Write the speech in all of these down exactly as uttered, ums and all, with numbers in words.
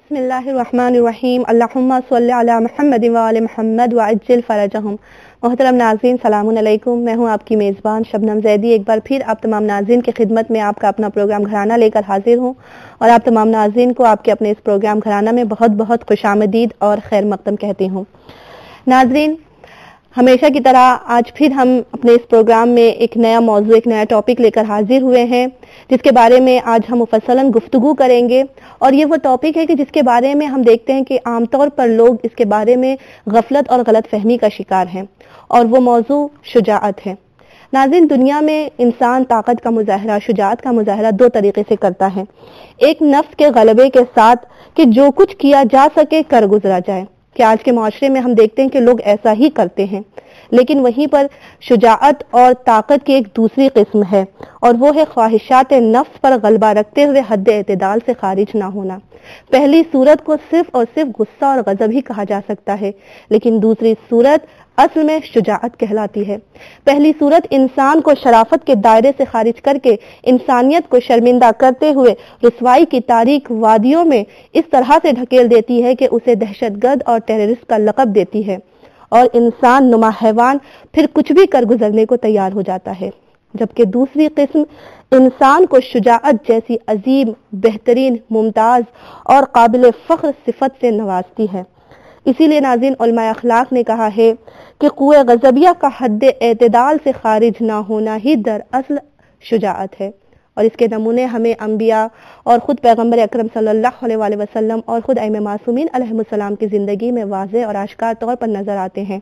بسم اللہ الرحمن الرحیم اللہم صلی علی محمد وآل محمد وعجل فرجہم. محترم ناظرین سلام علیکم، میں ہوں آپ کی میزبان شبنم زیدی. ایک بار پھر آپ تمام ناظرین کی خدمت میں آپ کا اپنا پروگرام گھرانہ لے کر حاضر ہوں، اور آپ تمام ناظرین کو آپ کے اپنے اس پروگرام گھرانہ میں بہت بہت خوش آمدید اور خیر مقدم کہتی ہوں. ناظرین، ہمیشہ کی طرح آج پھر ہم اپنے اس پروگرام میں ایک نیا موضوع، ایک نیا ٹاپک لے کر حاضر ہوئے ہیں، جس کے بارے میں آج ہم مفصلاً گفتگو کریں گے. اور یہ وہ ٹاپک ہے کہ جس کے بارے میں ہم دیکھتے ہیں کہ عام طور پر لوگ اس کے بارے میں غفلت اور غلط فہمی کا شکار ہیں، اور وہ موضوع شجاعت ہے. ناظرین، دنیا میں انسان طاقت کا مظاہرہ، شجاعت کا مظاہرہ دو طریقے سے کرتا ہے. ایک نفس کے غلبے کے ساتھ کہ جو کچھ کیا جا سکے کر گزرا جائے، کہ آج کے معاشرے میں ہم دیکھتے ہیں کہ لوگ ایسا ہی کرتے ہیں. لیکن وہیں پر شجاعت اور طاقت کی ایک دوسری قسم ہے، اور وہ ہے خواہشات نفس پر غلبہ رکھتے ہوئے حد اعتدال سے خارج نہ ہونا. پہلی صورت کو صرف اور صرف غصہ اور غضب ہی کہا جا سکتا ہے، لیکن دوسری صورت اصل میں شجاعت کہلاتی ہے. پہلی صورت انسان کو شرافت کے دائرے سے خارج کر کے انسانیت کو شرمندہ کرتے ہوئے رسوائی کی تاریک وادیوں میں اس طرح سے ڈھکیل دیتی ہے کہ اسے دہشت گرد اور ٹیررسٹ کا لقب دیتی ہے، اور انسان نما حیوان پھر کچھ بھی کر گزرنے کو تیار ہو جاتا ہے. جبکہ دوسری قسم انسان کو شجاعت جیسی عظیم، بہترین، ممتاز اور قابل فخر صفت سے نوازتی ہے. اسی لیے ناظرین، علماء اخلاق نے کہا ہے کہ قوہ غضبیہ کا حد اعتدال سے خارج نہ ہونا ہی در اصل شجاعت ہے. اور اس کے نمونے ہمیں انبیاء اور خود پیغمبر اکرم صلی اللہ علیہ وآلہ وسلم اور خود ائمہ معصومین علیہ السلام کی زندگی میں واضح اور آشکار طور پر نظر آتے ہیں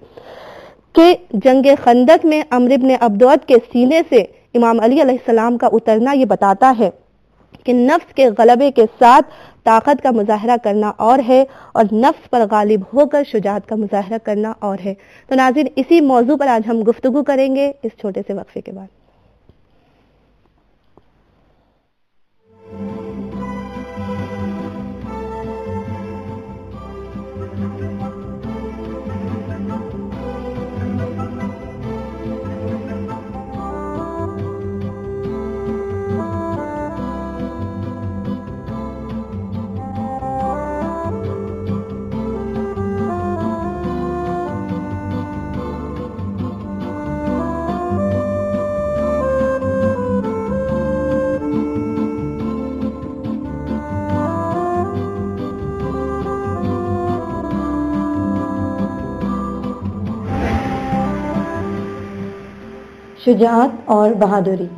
کہ جنگ خندق میں عمرو بن عبدود کے سینے سے امام علی علیہ السلام کا اترنا یہ بتاتا ہے کہ نفس کے غلبے کے ساتھ طاقت کا مظاہرہ کرنا اور ہے، اور نفس پر غالب ہو کر شجاعت کا مظاہرہ کرنا اور ہے. تو ناظرین، اسی موضوع پر آج ہم گفتگو کریں گے اس چھوٹے سے وقفے کے بعد. شجاعت اور بہادری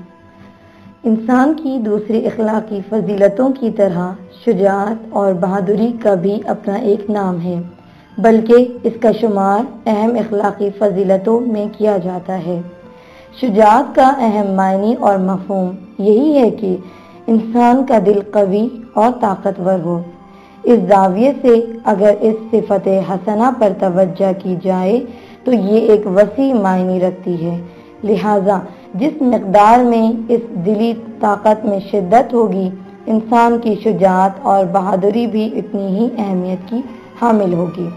انسان کی دوسری اخلاقی فضیلتوں کی طرح شجاعت اور بہادری کا بھی اپنا ایک نام ہے، بلکہ اس کا شمار اہم اخلاقی فضیلتوں میں کیا جاتا ہے. شجاعت کا اہم معنی اور مفہوم یہی ہے کہ انسان کا دل قوی اور طاقتور ہو. اس زاویے سے اگر اس صفت حسنہ پر توجہ کی جائے تو یہ ایک وسیع معنی رکھتی ہے. لہذا جس مقدار میں اس دلی طاقت میں شدت ہوگی، انسان کی شجاعت اور بہادری بھی اتنی ہی اہمیت کی حامل ہوگی.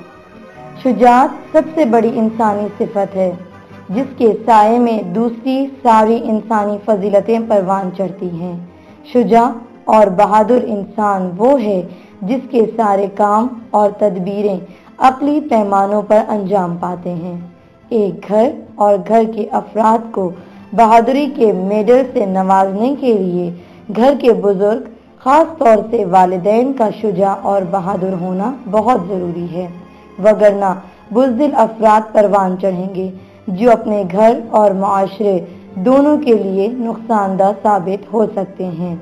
شجاعت سب سے بڑی انسانی صفت ہے، جس کے سائے میں دوسری ساری انسانی فضیلتیں پروان چڑھتی ہیں. شجاع اور بہادر انسان وہ ہے جس کے سارے کام اور تدبیریں عقلی پیمانوں پر انجام پاتے ہیں. ایک گھر اور گھر کے افراد کو بہادری کے میڈل سے نوازنے کے لیے گھر کے بزرگ، خاص طور سے والدین کا شجاع اور بہادر ہونا بہت ضروری ہے، وگرنہ بزدل افراد پروان چڑھیں گے جو اپنے گھر اور معاشرے دونوں کے لیے نقصان دہ ثابت ہو سکتے ہیں.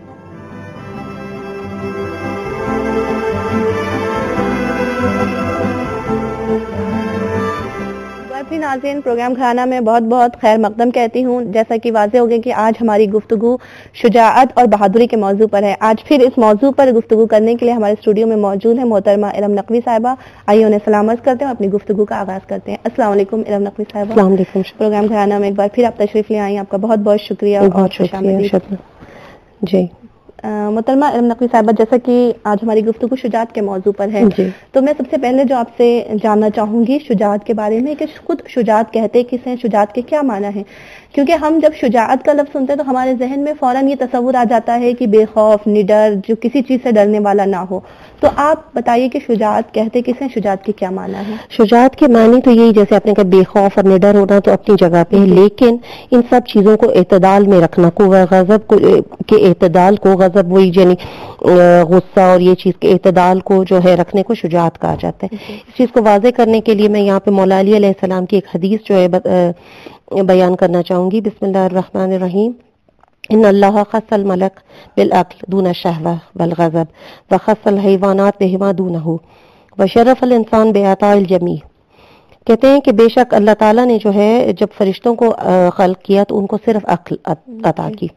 ناظرین، پروگرام گھرانہ میں بہت بہت خیر مقدم کہتی ہوں. جیسا کہ واضح ہو گیا کہ آج ہماری گفتگو شجاعت اور بہادری کے موضوع پر ہے. آج پھر اس موضوع پر گفتگو کرنے کے لیے ہمارے اسٹوڈیو میں موجود ہیں محترمہ ارم نقوی صاحبہ. آئیے انہیں سلام عرض کرتے ہیں اور اپنی گفتگو کا آغاز کرتے ہیں. السلام علیکم ارم نقوی صاحبہ. السلام علیکم. پروگرام گھرانہ میں ایک بار پھر آپ تشریف لے آئی، آپ کا بہت بہت شکریہ. بہت شکریہ. جی محترمہ ارم نقوی صاحبہ، جیسا کہ آج ہماری گفتگو شجاعت کے موضوع پر ہے، جی تو میں سب سے پہلے جو آپ سے جاننا چاہوں گی شجاعت کے بارے میں کہ خود شجاعت کہتے کسے ہیں، شجاعت کے کیا معنی ہیں؟ کیونکہ ہم جب شجاعت کا لفظ سنتے ہیں تو ہمارے ذہن میں فوراً یہ تصور آ جاتا ہے کہ بے خوف نڈر، جو کسی چیز سے ڈرنے والا نہ ہو. تو آپ بتائیے کہ شجاعت کہتے کسے ہیں، شجاعت کے کیا معنی ہیں؟ شجاعت کے معنی تو یہی، جیسے آپ نے کہا بے خوف اور نڈر ہونا تو اپنی جگہ پہ ہے، لیکن ان سب چیزوں کو اعتدال میں رکھنا، کو غضب کو کے اعتدال کو، غضب وہی یعنی غصہ اور یہ چیز کے اعتدال کو جو ہے رکھنے کو شجاعت کہا جاتا ہے. اس چیز کو واضح کرنے کے لیے میں یہاں پہ مولا علی علیہ السلام کی ایک حدیث جو ہے بیان کرنا چاہوں گی. بسم اللہ الرحمن الرحیم. ان اللہ خص الملک بالعقل دون الشہوہ والغضب وخص الحیوانات بہما دونہ وشرف الانسان بعطاء الجمیع. کہتے ہیں کہ بے شک اللہ تعالیٰ نے جو ہے جب فرشتوں کو خلق کیا تو ان کو صرف عقل عطا کی،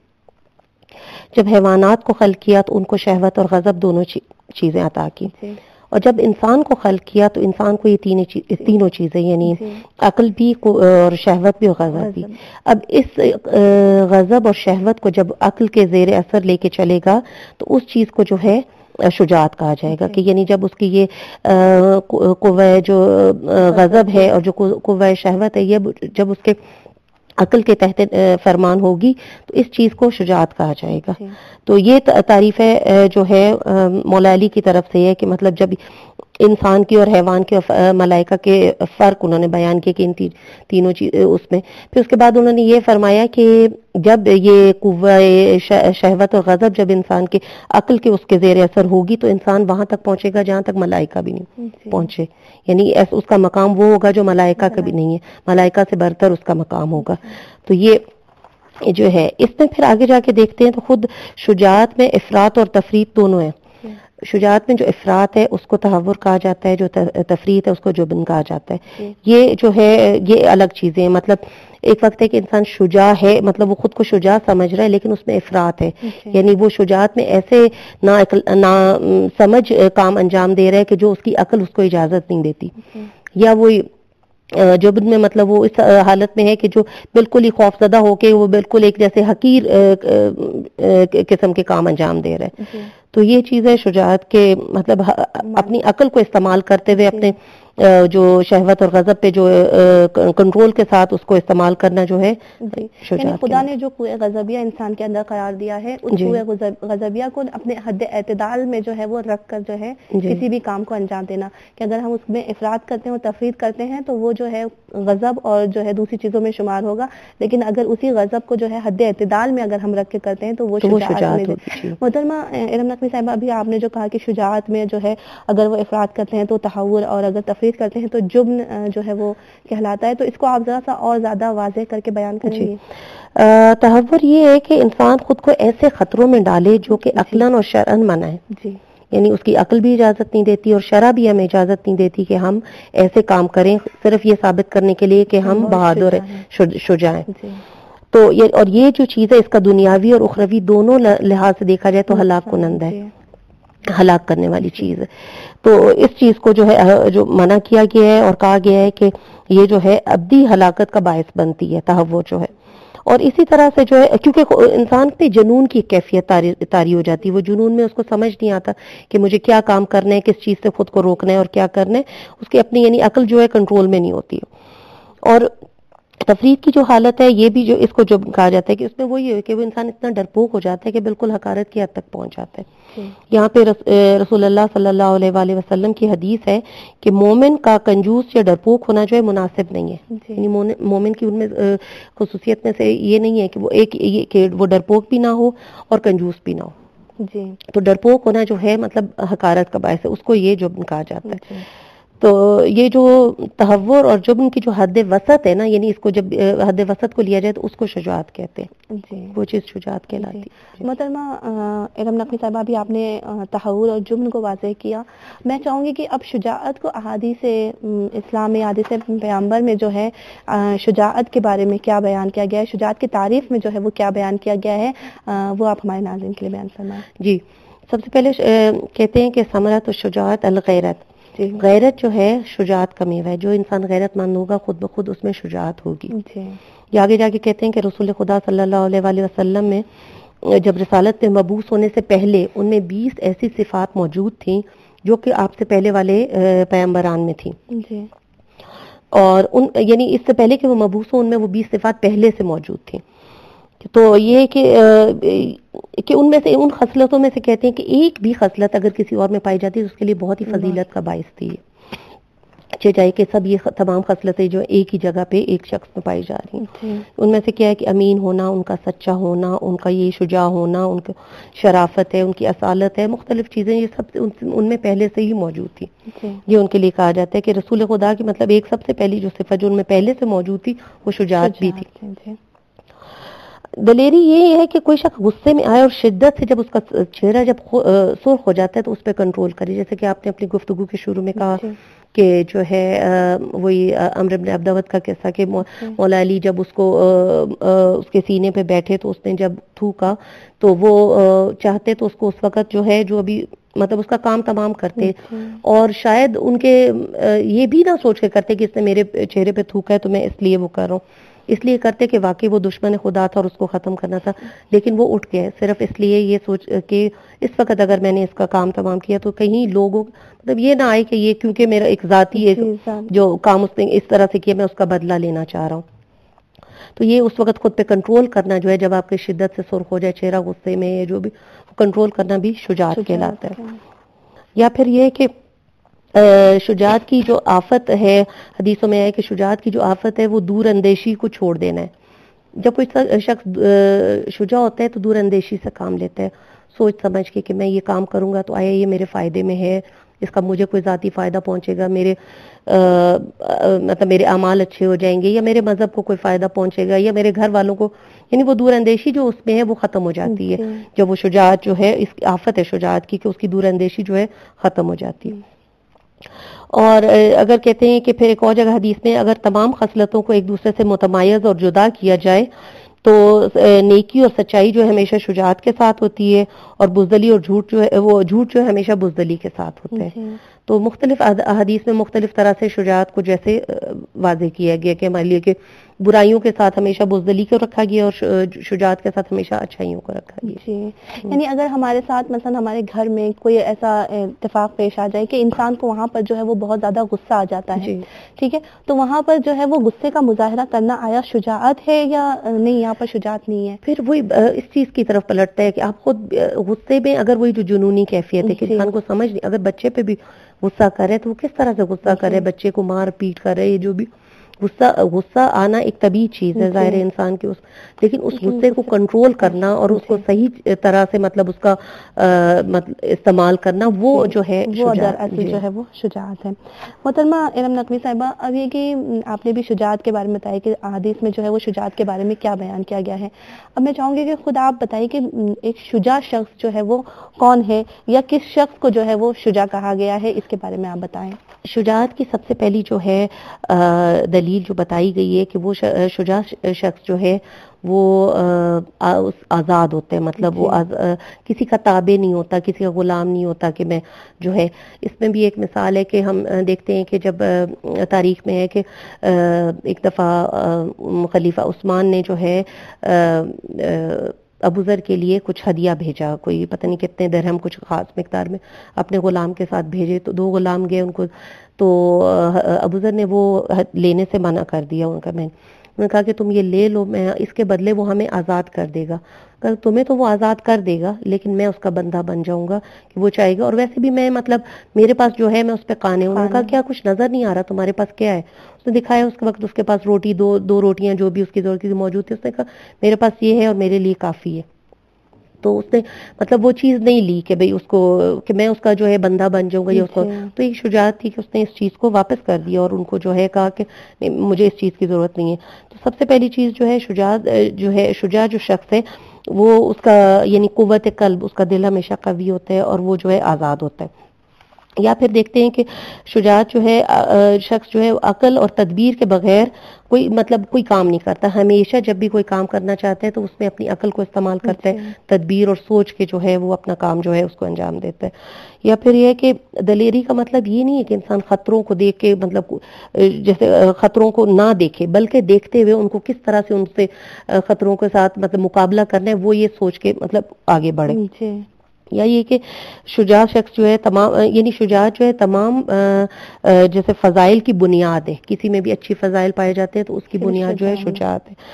جب حیوانات کو خلق کیا تو ان کو شہوت اور غضب دونوں چیزیں عطا کی، اور جب انسان کو خلق کیا تو انسان کو یہ تینوں چیز تینوں چیزیں یعنی عقل بھی اور شہوت بھی اور غضب بھی. اب اس غضب اور شہوت کو جب عقل کے زیر اثر لے کے چلے گا تو اس چیز کو جو ہے شجاعت کہا جائے گا. کہ یعنی جب اس کی یہ قوہ جو غضب ہے اور جو قوہ شہوت ہے، یہ جب اس کے عقل کے تحت فرمان ہوگی تو اس چیز کو شجاعت کہا جائے گا. تو یہ تعریف ہے جو ہے مولا علی کی طرف سے ہے کہ مطلب جب انسان کی اور حیوان کے اور ملائکہ کے فرق انہوں نے بیان کیا کہ ان تینوں چیز اس میں. پھر اس کے بعد انہوں نے یہ فرمایا کہ جب یہ قوہ شہوت اور غضب جب انسان کے عقل کے اس کے زیر اثر ہوگی تو انسان وہاں تک پہنچے گا جہاں تک ملائکہ بھی نہیں پہنچے، یعنی اس کا مقام وہ ہوگا جو ملائکہ کا بھی نہیں ہے، ملائکہ سے برتر اس کا مقام ہوگا. تو یہ جو ہے اس میں پھر آگے جا کے دیکھتے ہیں تو خود شجاعت میں افراط اور تفریط دونوں ہیں. شجاعت میں جو افراط ہے اس کو تہور کہا جاتا ہے، جو تفریط ہے اس کو جبن کہا جاتا ہے. یہ جو ہے یہ الگ چیزیں ہیں. مطلب ایک وقت ہے کہ انسان شجاع ہے، مطلب وہ خود کو شجاع سمجھ رہا ہے لیکن اس میں افراط ہے، یعنی وہ شجاعت میں ایسے نا نا سمجھ کام انجام دے رہا ہے کہ جو اس کی عقل اس کو اجازت نہیں دیتی، یا وہ جبن میں مطلب وہ اس حالت میں ہے کہ جو بالکل ہی خوف زدہ ہو کے وہ بالکل ایک جیسے حقیر قسم کے کام انجام دے رہا ہے. تو یہ چیز ہے شجاعت کے مطلب اپنی عقل کو استعمال کرتے ہوئے اپنے جو شہوت اور غضب پہ جو کنٹرول کے ساتھ اس کو استعمال کرنا جو ہے شجاعت. خدا نے جو قوہ غضبیہ انسان کے اندر قرار دیا ہے اس قوہ غضبیہ کو اپنے حد اعتدال میں جو ہے وہ رکھ کر جو ہے کسی بھی کام کو انجام دینا، کہ اگر ہم اس میں افراط کرتے ہیں اور تفریط کرتے ہیں تو وہ جو ہے غضب اور جو ہے دوسری چیزوں میں شمار ہوگا، لیکن اگر اسی غضب کو جو ہے حد اعتدال میں اگر ہم رکھ کے کرتے ہیں تو وہ شجاعت. محترمہ ارم نقوی صاحبہ، ابھی آپ نے جو کہا کہ شجاعت میں جو ہے اگر وہ افراط کرتے ہیں تو تہور اور اگر تفریط کرتے ہیں تو جبن جو ہے وہ کہلاتا ہے، تو اس کو آپ ذرا سا اور زیادہ واضح کر کے بیان کریں گے؟ تہور یہ ہے کہ انسان خود کو ایسے خطروں میں ڈالے جو کہ عقلاً اور شرعاً منع ہے. جی، یعنی اس کی عقل بھی اجازت نہیں دیتی اور شرع بھی ہمیں اجازت نہیں دیتی کہ ہم ایسے کام کریں صرف یہ ثابت کرنے کے لیے کہ ہم بہادر ہیں، شجاع ہیں. تو یہ اور یہ جو چیز ہے اس کا دنیاوی اور اخروی دونوں لحاظ سے دیکھا جائے تو ہلاک کنندہ ہے، ہلاک کرنے والی چیز ہے. تو اس چیز کو جو ہے جو منع کیا گیا ہے اور کہا گیا ہے کہ یہ جو ہے ابدی ہلاکت کا باعث بنتی ہے تہور جو ہے. اور اسی طرح سے جو ہے کیونکہ انسان پہ جنون کی کیفیت طاری ہو جاتی ہے، وہ جنون میں اس کو سمجھ نہیں آتا کہ مجھے کیا کام کرنا ہے، کس چیز سے خود کو روکنا ہے اور کیا کرنا ہے، اس کی اپنی یعنی عقل جو ہے کنٹرول میں نہیں ہوتی. اور تفریط کی جو حالت ہے یہ بھی جو اس کو جو کہا جاتا ہے کہ اس میں وہی ہے کہ وہ انسان اتنا ڈرپوک ہو جاتا ہے کہ بالکل حقارت کی حد تک پہنچ جاتا ہے. یہاں پہ رسول اللہ صلی اللہ علیہ وآلہ وسلم کی حدیث ہے کہ مومن کا کنجوس یا ڈرپوک ہونا جو ہے مناسب نہیں ہے. یعنی مومن کی ان میں خصوصیت میں سے یہ نہیں ہے کہ وہ ایک کہ وہ ڈرپوک بھی نہ ہو اور کنجوس بھی نہ ہو. جی، تو ڈرپوک ہونا جو ہے مطلب حقارت کا باعث ہے، اس کو یہ جبن کہا جاتا ہے. تو یہ جو تہور اور جبن کی جو حد وسط ہے نا، یعنی اس کو جب حد وسط کو لیا جائے تو اس کو شجاعت کہتے ہیں. جی، وہ چیز شجاعت کہلاتی ہے. محترمہ ارم نقوی صاحبہ، بھی آپ نے تہور اور جبن کو واضح کیا. میں چاہوں گی کہ اب شجاعت کو احادیث اسلام میں، احادیث پیغمبر میں جو ہے شجاعت کے بارے میں کیا بیان کیا گیا ہے، شجاعت کی تعریف میں جو ہے وہ کیا بیان کیا گیا ہے، وہ آپ ہمارے ناظرین کے لیے بیان فرمائیں. جی، سب سے پہلے کہتے ہیں کہ ثمرۃ الشجاعت الغیرت. غیرت جو ہے شجاعت کا میوہ ہے. جو انسان غیرت مند ہوگا خود بخود اس میں شجاعت ہوگی. جی، آگے جا کے کہتے ہیں کہ رسول خدا صلی اللہ علیہ وآلہ وسلم میں جب رسالت میں مبعوث ہونے سے پہلے ان میں بیس ایسی صفات موجود تھیں جو کہ آپ سے پہلے والے پیغمبران میں تھیں جی. اور ان یعنی اس سے پہلے کہ وہ مبعوث ہوں ان میں وہ بیس صفات پہلے سے موجود تھیں. تو یہ کہ کہ ان میں سے ان خصلتوں میں سے کہتے ہیں کہ ایک بھی خصلت اگر کسی اور میں پائی جاتی ہے تو اس کے لیے بہت ہی فضیلت کا باعث تھی. اچھا جائے کہ سب یہ تمام خصلتیں جو ایک ہی جگہ پہ ایک شخص میں پائی جا رہی ہیں. ان میں سے کیا ہے کہ امین ہونا، ان کا سچا ہونا، ان کا یہ شجاع ہونا، ان کی شرافت ہے، ان کی اصالت ہے، مختلف چیزیں یہ سب ان میں پہلے سے ہی موجود تھی. یہ ان کے لیے کہا جاتا ہے کہ رسول خدا کی مطلب ایک سب سے پہلی جو صفت جو ان میں پہلے سے موجود تھی وہ شجاعت بھی تھی. دلیری یہ ہے کہ کوئی شخص غصے میں آئے اور شدت سے جب اس کا چہرہ جب سرخ ہو جاتا ہے تو اس پہ کنٹرول کرے. جیسے کہ آپ نے اپنی گفتگو کے شروع میں کہا کہ جو ہے وہی عمرو بن عبدود کا قصہ کہ مولا علی جب اس کو اس کے سینے پہ بیٹھے تو اس نے جب تھوکا تو وہ چاہتے تو اس کو اس وقت جو ہے جو ابھی مطلب اس کا کام تمام کرتے اور شاید ان کے یہ بھی نہ سوچ کے کرتے کہ اس نے میرے چہرے پہ تھوکا ہے تو میں اس لیے وہ کر رہا ہوں. اس لیے کرتے کہ واقعی وہ دشمن خدا تھا اور اس کو ختم کرنا تھا، لیکن وہ اٹھ گئے صرف اس لیے یہ سوچ کہ اس وقت اگر میں نے اس کا کام تمام کیا تو کہیں لوگوں مطلب یہ نہ آئے کہ یہ کیونکہ میرا ایک ذاتی ایک جو کام اس نے اس طرح سے کیا میں اس کا بدلہ لینا چاہ رہا ہوں. تو یہ اس وقت خود پہ کنٹرول کرنا جو ہے جب آپ کی شدت سے سرخ ہو جائے چہرہ غصے میں جو بھی کنٹرول کرنا بھی شجاعت کہلاتا ہے. یا پھر یہ کہ شجاعت کی جو آفت ہے حدیثوں میں ہے کہ شجاعت کی جو آفت ہے وہ دور اندیشی کو چھوڑ دینا ہے. جب کوئی شخص شجاع ہوتا ہے تو دور اندیشی سے کام لیتا ہے، سوچ سمجھ کے کہ میں یہ کام کروں گا تو آیا یہ میرے فائدے میں ہے، اس کا مجھے کوئی ذاتی فائدہ پہنچے گا، میرے مطلب میرے اعمال اچھے ہو جائیں گے یا میرے مذہب کو کوئی فائدہ پہنچے گا یا میرے گھر والوں کو، یعنی وہ دور اندیشی جو اس میں ہے وہ ختم ہو جاتی ہے جب وہ شجاعت جو ہے اس آفت ہے شجاعت کی کہ اس کی دور اندیشی جو ہے ختم ہو جاتی ہے. اور اگر کہتے ہیں کہ پھر ایک اور جگہ حدیث میں اگر تمام خصلتوں کو ایک دوسرے سے متمایز اور جدا کیا جائے تو نیکی اور سچائی جو ہمیشہ شجاعت کے ساتھ ہوتی ہے اور بزدلی اور جھوٹ جو ہے وہ جھوٹ جو ہے ہمیشہ بزدلی کے ساتھ ہوتا ہے. تو مختلف احادیث میں مختلف طرح سے شجاعت کو جیسے واضح کیا گیا کہ ہمارے لیے کہ برائیوں کے ساتھ ہمیشہ بزدلی کو رکھا گیا اور شجاعت کے ساتھ ہمیشہ اچھائیوں کو رکھا گیا. جی یعنی اگر ہمارے ساتھ مثلا ہمارے گھر میں کوئی ایسا اتفاق پیش آ جائے کہ انسان کو وہاں پر جو ہے وہ بہت زیادہ غصہ آ جاتا ہے، ٹھیک ہے، تو وہاں پر جو ہے وہ غصے کا مظاہرہ کرنا آیا شجاعت ہے یا نہیں؟ یہاں پر شجاعت نہیں ہے. پھر وہی اس چیز کی طرف پلٹتا ہے کہ آپ خود غصے میں اگر وہی جو جنونی کیفیت ہے کہ انسان کو سمجھ نہیں، اگر بچے پہ بھی غصہ کرے تو وہ کس طرح سے غصہ کرے، بچے کو مار پیٹ کرے، یہ جو بھی غصہ غصہ آنا ایک طبیعی چیز ہے ظاہر انسان کے اس، لیکن اس غصے کو کنٹرول کرنا اور اس کو صحیح طرح سے مطلب اس کا استعمال کرنا وہ جو ہے وہ دراصل جو ہے وہ شجاعت ہے. محترمہ ارم نقوی صاحبہ، اب یہ کہ آپ نے بھی شجاعت کے بارے میں بتایا کہ حدیث میں جو ہے وہ شجاعت کے بارے میں کیا بیان کیا گیا ہے. اب میں چاہوں گی کہ خود آپ بتائیے کہ ایک شجاع شخص جو ہے وہ کون ہے یا کس شخص کو جو ہے وہ شجاع کہا گیا ہے، اس کے بارے میں آپ بتائیں. شجاعت کی سب سے پہلی جو ہے دلیل جو بتائی گئی ہے کہ وہ شجاع شخص جو ہے وہ آزاد ہوتے ہیں، مطلب وہ کسی کا تابع نہیں ہوتا، کسی کا غلام نہیں ہوتا کہ میں جو ہے. اس میں بھی ایک مثال ہے کہ ہم دیکھتے ہیں کہ جب تاریخ میں ہے کہ ایک دفعہ خلیفہ عثمان نے جو ہے ابو ذر کے لیے کچھ ہدیہ بھیجا، کوئی پتہ نہیں کتنے درہم کچھ خاص مقدار میں اپنے غلام کے ساتھ بھیجے. تو دو غلام گئے ان کو، تو ابو ذر نے وہ لینے سے منع کر دیا. ان کا میں انہوں نے کہا کہ تم یہ لے لو، میں اس کے بدلے وہ ہمیں آزاد کر دے گا. کہ تمہیں تو وہ آزاد کر دے گا لیکن میں اس کا بندہ بن جاؤں گا کہ وہ چاہے گا، اور ویسے بھی میں مطلب میرے پاس جو ہے میں اس پہ قانع ہوں. انہوں نے کہا کیا کچھ نظر نہیں آ رہا تمہارے پاس کیا ہے؟ اس نے دکھایا، اس کے وقت اس کے پاس روٹی دو دو روٹیاں جو بھی اس کی ضرورت کی موجود تھی. اس نے کہا میرے پاس یہ ہے اور میرے لیے کافی ہے. تو اس نے مطلب وہ چیز نہیں لی کہ بھئی اس کو کہ میں اس کا جو ہے بندہ بن جاؤں گا یا اس کو، تو ایک شجاعت تھی کہ اس نے اس چیز کو واپس کر دیا اور ان کو جو ہے کہا کہ مجھے اس چیز کی ضرورت نہیں ہے. تو سب سے پہلی چیز جو ہے شجاعت جو ہے شجاع جو شخص ہے وہ اس کا یعنی قوت قلب، اس کا دل ہمیشہ قوی ہوتا ہے اور وہ جو ہے آزاد ہوتا ہے. یا پھر دیکھتے ہیں کہ شجاعت جو ہے شخص جو ہے عقل اور تدبیر کے بغیر کوئی مطلب کوئی کام نہیں کرتا. ہمیشہ جب بھی کوئی کام کرنا چاہتے ہیں تو اس میں اپنی عقل کو استعمال کرتا ہے, تدبیر اور سوچ کے جو ہے وہ اپنا کام جو ہے اس کو انجام دیتا ہے. یا پھر یہ ہے کہ دلیری کا مطلب یہ نہیں ہے کہ انسان خطروں کو دیکھ کے مطلب جیسے خطروں کو نہ دیکھے, بلکہ دیکھتے ہوئے ان کو کس طرح سے ان سے خطروں کے ساتھ مطلب مقابلہ کرنا ہے وہ یہ سوچ کے مطلب آگے بڑھے. یا یہ کہ شجاع شخص جو ہے تمام یعنی شجاعت جو ہے تمام جیسے فضائل کی بنیاد ہے. کسی میں بھی اچھی فضائل پائے جاتے ہیں تو اس کی بنیاد جو ہے شجاعت ہے.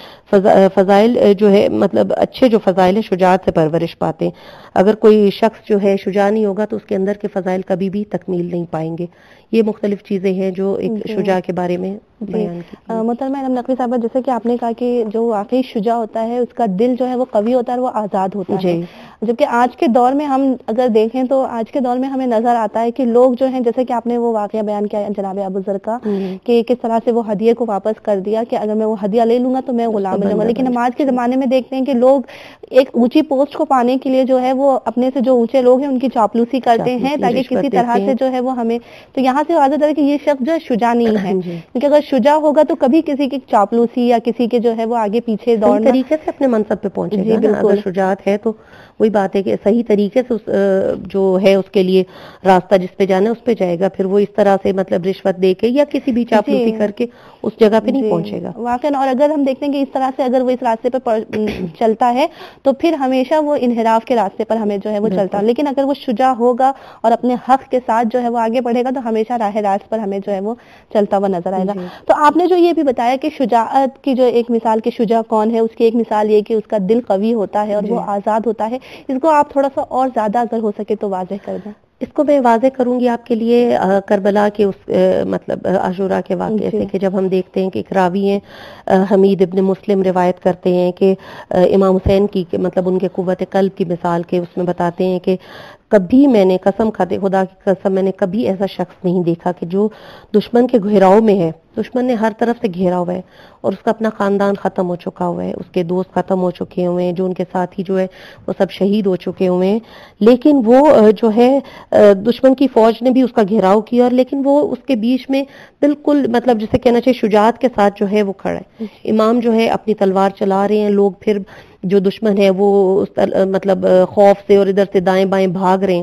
فضائل جو ہے مطلب اچھے جو فضائل ہیں شجاعت سے پرورش پاتے ہیں. اگر کوئی شخص جو ہے شجاع نہیں ہوگا تو اس کے اندر کے فضائل کبھی بھی تکمیل نہیں پائیں گے. یہ مختلف چیزیں ہیں جو ایک شجاع کے بارے میں بیان کی. محترمہ علم نقوی صاحبہ, جیسے کہ آپ نے کہا کہ جو واقعی شجاع ہوتا ہے اس کا دل جو ہے وہ قوی ہوتا ہے اور وہ آزاد ہوتا ہے, جبکہ آج کے دور میں ہم اگر دیکھیں تو آج کے دور میں ہمیں نظر آتا ہے کہ لوگ جو ہیں, جیسے کہ آپ نے وہ واقعہ بیان کیا جناب ابو ذر کا کہ کس طرح سے وہ ہدیے کو واپس کر دیا کہ اگر میں وہ ہدیہ لے لوں گا تو میں غلام بن جاؤں گا. لیکن ہم آج کے زمانے میں دیکھتے ہیں کہ لوگ ایک اونچی پوسٹ کو پانے کے لیے جو ہے وہ اپنے سے جو اونچے لوگ ہیں ان کی چاپلوسی کرتے ہیں تاکہ کسی طرح سے جو ہے وہ ہمیں, تو یہاں سے واضح ہے کہ یہ شخص جو ہے شجاع نہیں ہے, کیونکہ اگر شجاع ہوگا تو کبھی کسی کی چاپلوسی یا کسی کے جو ہے وہ آگے پیچھے دوڑنا طریقے سے اپنے منصب پہ پہنچے گا. اگر شجاعت ہے تو وہی بات ہے کہ صحیح طریقے سے جو ہے اس کے لیے راستہ جس پہ جانا ہے اس پہ جائے گا. پھر وہ اس طرح سے مطلب رشوت دے کے یا کسی بھی چاپلوسی کر کے اس جگہ پہ نہیں پہنچے گا واقعا. اور اگر ہم دیکھتے ہیں کہ اس طرح سے اگر وہ اس راستے پہ چلتا ہے تو پھر ہمیشہ وہ انحراف کے راستے پر ہمیں جو ہے وہ چلتا ہے. لیکن اگر وہ شجاع ہوگا اور اپنے حق کے ساتھ جو ہے وہ آگے بڑھے گا تو ہمیشہ راہ راست پر ہمیں جو ہے وہ چلتا ہوا نظر آئے گا. تو آپ نے جو یہ بھی بتایا کہ شجاعت کی جو ایک مثال کہ شجاع کون ہے, اس کی ایک مثال یہ کہ اس کا دل قوی ہوتا ہے اور وہ آزاد ہوتا ہے, اس کو آپ تھوڑا سا اور زیادہ اگر ہو سکے تو واضح کر دیں. اس کو میں واضح کروں گی آپ کے لیے کربلا کے اس مطلب عاشورہ کے واقعے سے کہ جب ہم دیکھتے ہیں کہ ایک راوی ہیں حمید ابن مسلم روایت کرتے ہیں کہ امام حسین کی مطلب ان کے قوت قلب کی مثال کے اس میں بتاتے ہیں کہ کبھی میں نے قسم کھاتے خدا کی قسم میں نے کبھی ایسا شخص نہیں دیکھا کہ جو دشمن کے گھیراؤ میں ہے, دشمن نے ہر طرف سے گھیرا ہوا ہے اور اس کا اپنا خاندان ختم ہو چکا ہوا ہے, اس کے دوست ختم ہو چکے ہوئے ہیں, جو ان کے ساتھی جو ہے وہ سب شہید ہو چکے ہوئے ہیں, لیکن وہ جو ہے دشمن کی فوج نے بھی اس کا گھیراؤ کیا اور لیکن وہ اس کے بیچ میں بالکل مطلب جسے کہنا چاہیے شجاعت کے ساتھ جو ہے وہ کھڑا ہے. امام جو ہے اپنی تلوار چلا رہے ہیں, لوگ پھر جو دشمن ہے وہ مطلب خوف سے اور ادھر سے دائیں بائیں بھاگ رہے ہیں.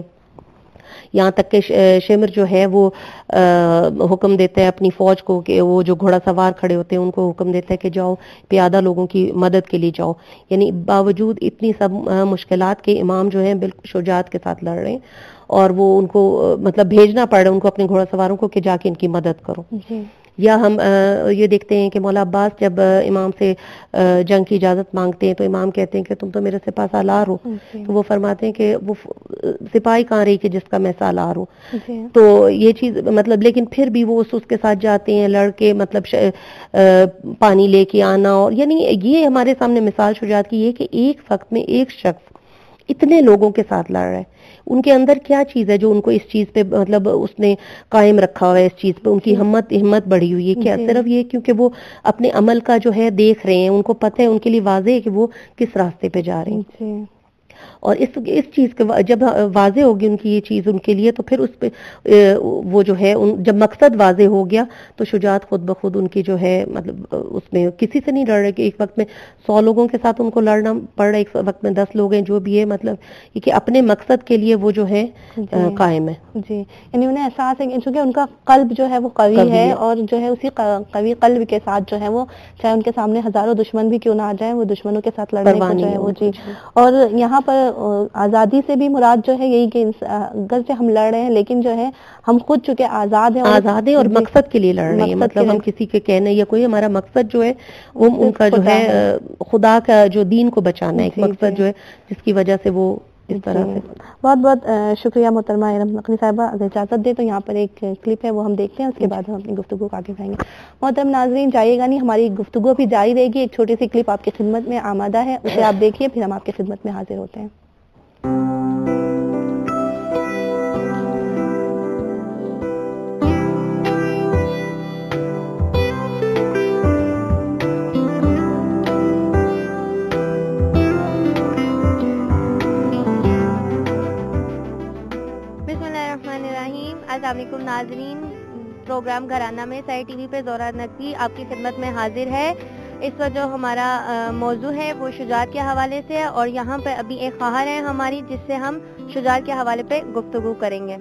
یہاں تک کہ شمر جو ہے وہ حکم دیتا ہے اپنی فوج کو کہ وہ جو گھوڑا سوار کھڑے ہوتے ہیں ان کو حکم دیتا ہے کہ جاؤ پیادہ لوگوں کی مدد کے لیے جاؤ. یعنی باوجود اتنی سب مشکلات کے امام جو ہیں بالکل شجاعت کے ساتھ لڑ رہے ہیں اور وہ ان کو مطلب بھیجنا پڑ رہا ہے ان کو اپنے گھوڑا سواروں کو کہ جا کے ان کی مدد کرو. یا ہم یہ دیکھتے ہیں کہ مولا عباس جب امام سے جنگ کی اجازت مانگتے ہیں تو امام کہتے ہیں کہ تم تو میرے سپاہ سالار ہو, تو وہ فرماتے ہیں کہ وہ سپاہی کہاں رہی کہ جس کا میں سالار ہوں. تو یہ چیز مطلب لیکن پھر بھی وہ اس کے ساتھ جاتے ہیں لڑ کے مطلب پانی لے کے آنا, اور یعنی یہ ہمارے سامنے مثال شجاعت کی یہ کہ ایک وقت میں ایک شخص اتنے لوگوں کے ساتھ لڑ رہا ہے. ان کے اندر کیا چیز ہے جو ان کو اس چیز پہ مطلب اس نے قائم رکھا ہوا ہے, اس چیز پہ ان کی ہمت ہمت بڑھی ہوئی ہے. کیا صرف یہ کیونکہ وہ اپنے عمل کا جو ہے دیکھ رہے ہیں, ان کو پتہ ہے, ان کے لیے واضح ہے کہ وہ کس راستے پہ جا رہے ہیں. اور اس اس چیز کے جب واضح ہوگی ان کی یہ چیز ان کے لیے تو پھر اس پہ وہ جو ہے جب مقصد واضح ہو گیا تو شجاعت خود بخود ان کی جو ہے مطلب اس میں کسی سے نہیں لڑ رہے کہ ایک وقت میں سو لوگوں کے ساتھ ان کو لڑنا پڑ رہا ہے, ایک وقت میں دس لوگ ہیں جو بھی ہے مطلب یہ کہ اپنے مقصد کے لیے وہ جو ہے قائم ہے. جی یعنی انہیں احساس ہے کہ چونکہ ان کا قلب جو ہے وہ قوی ہے اور جو ہے اسی قوی قلب کے ساتھ جو ہے وہ چاہے ان کے سامنے ہزاروں دشمن بھی کیوں نہ آ جائیں وہ دشمنوں کے ساتھ لڑنے کو جو ہے وہ. جی اور یہاں پر آزادی سے بھی مراد جو ہے یہی کہ اگر سے ہم لڑ رہے ہیں لیکن جو ہے ہم خود چونکہ آزاد ہیں آزاد ہیں اور مقصد کے لیے لڑ رہے ہیں, مطلب ہم کسی کے کہنے یا کوئی ہمارا مقصد جو ہے وہ ان کا جو ہے خدا کا جو دین کو بچانا ہے, ایک مقصد جو ہے جس کی وجہ سے وہ اس طرح سے. بہت بہت شکریہ محترمہ علم نقوی صاحبہ. اگر اجازت دے تو یہاں پر ایک کلپ ہے وہ ہم دیکھتے ہیں, اس کے بعد ہم اپنی گفتگو کو آگے بڑھائیں گے. محترم ناظرین جائیے گا نہیں, ہماری گفتگو بھی جاری رہے گی. ایک چھوٹی سی کلپ آپ کی خدمت میں آمادہ ہے, اسے آپ دیکھیے پھر ہم آپ کی خدمت میں حاضر ہوتے ہیں. السلام علیکم ناظرین، پروگرام گھرانہ میں سائے ٹی وی پہ زہرا نقوی آپ کی خدمت میں حاضر ہے۔ اس وقت جو ہمارا موضوع ہے وہ شجاعت کے حوالے سے ہے، اور یہاں پہ ابھی ایک خواہر ہے ہماری جس سے ہم شجاعت کے حوالے پہ گفتگو کریں گے۔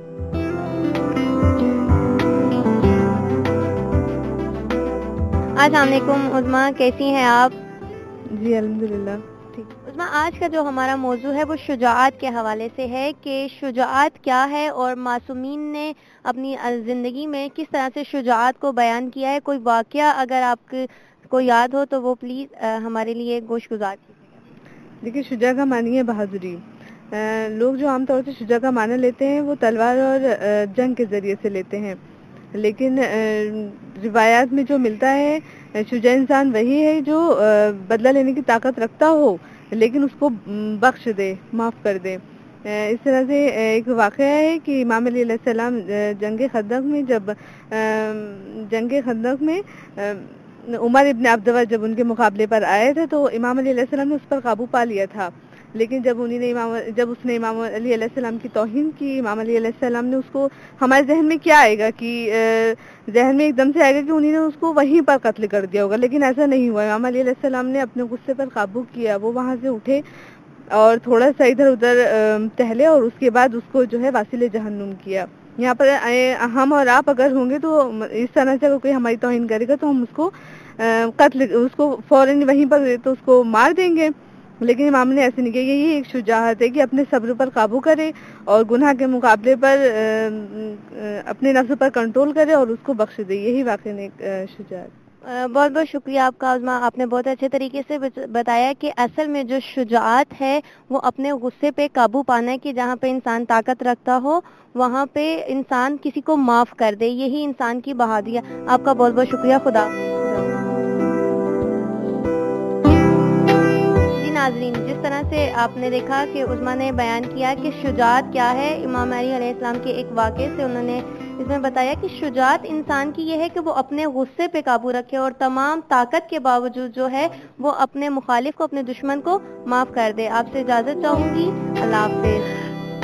السلام علیکم عظما، کیسی ہیں آپ؟ جی الحمدللہ ٹھیک۔ عظما، آج کا جو ہمارا موضوع ہے وہ شجاعت کے حوالے سے ہے کہ شجاعت کیا ہے اور معصومین نے اپنی زندگی میں کس طرح سے شجاعت کو بیان کیا ہے۔ کوئی واقعہ اگر آپ کو یاد ہو تو وہ پلیز ہمارے لیے گوش گزار کیجیے۔ دیکھیے، شجاع کا معنی ہے بہادری۔ لوگ جو عام طور سے شجاع کا معنی لیتے ہیں وہ تلوار اور جنگ کے ذریعے سے لیتے ہیں، لیکن روایات میں جو ملتا ہے شجاع انسان وہی ہے جو بدلہ لینے کی طاقت رکھتا ہو لیکن اس کو بخش دے، معاف کر دے۔ اس طرح سے ایک واقعہ ہے کہ امام علی علیہ السلام جنگ خندق میں جب جنگ خندق میں عمر ابن عبدہ جب ان کے مقابلے پر آئے تھے تو امام علی علیہ السلام نے اس پر قابو پا لیا تھا، لیکن جب انہوں نے امام جب اس نے امام علی علیہ السلام کی توہین کی، امام علی علیہ السلام نے اس کو، ہمارے ذہن میں کیا آئے گا کہ ذہن میں ایک دم سے آئے گا کہ انہوں نے اس کو وہیں پر قتل کر دیا ہوگا، لیکن ایسا نہیں ہوا۔ امام علی علیہ السلام نے اپنے غصے پر قابو کیا، وہ وہاں سے اٹھے اور تھوڑا سا ادھر ادھر ٹہلے اور اس کے بعد اس کو جو ہے واصل جہنم کیا۔ یہاں پر ہم اور آپ اگر ہوں گے تو اس طرح سے اگر کوئی ہماری توہین کرے گا تو ہم اس کو قتل اس کو فوراً وہیں پر تو اس کو مار دیں گے، لیکن امام نے ایسے نہیں کیا۔ یہی ایک شجاعت ہے کہ اپنے صبر پر قابو کرے اور گناہ کے مقابلے پر اپنے نفس پر کنٹرول کرے اور اس کو بخش دے، یہی واقعی ایک شجاعت۔ بہت بہت شکریہ آپ کا عظما، آپ نے بہت اچھے طریقے سے بتایا کہ اصل میں جو شجاعت ہے وہ اپنے غصے پہ قابو پانا ہے، کہ جہاں پہ انسان طاقت رکھتا ہو وہاں پہ انسان کسی کو معاف کر دے، یہی انسان کی بہادری ہے۔ آپ کا بہت بہت شکریہ، خدا۔ جی ناظرین، جس طرح سے آپ نے دیکھا کہ عظما نے بیان کیا کہ شجاعت کیا ہے، امام علی علیہ السلام کے ایک واقعے سے انہوں نے اس میں بتایا کہ شجاعت انسان کی یہ ہے کہ وہ اپنے غصے پہ قابو رکھے اور تمام طاقت کے باوجود جو ہے وہ اپنے مخالف کو، اپنے دشمن کو معاف کر دے۔ آپ سے اجازت چاہوں گی، اللہ حافظ۔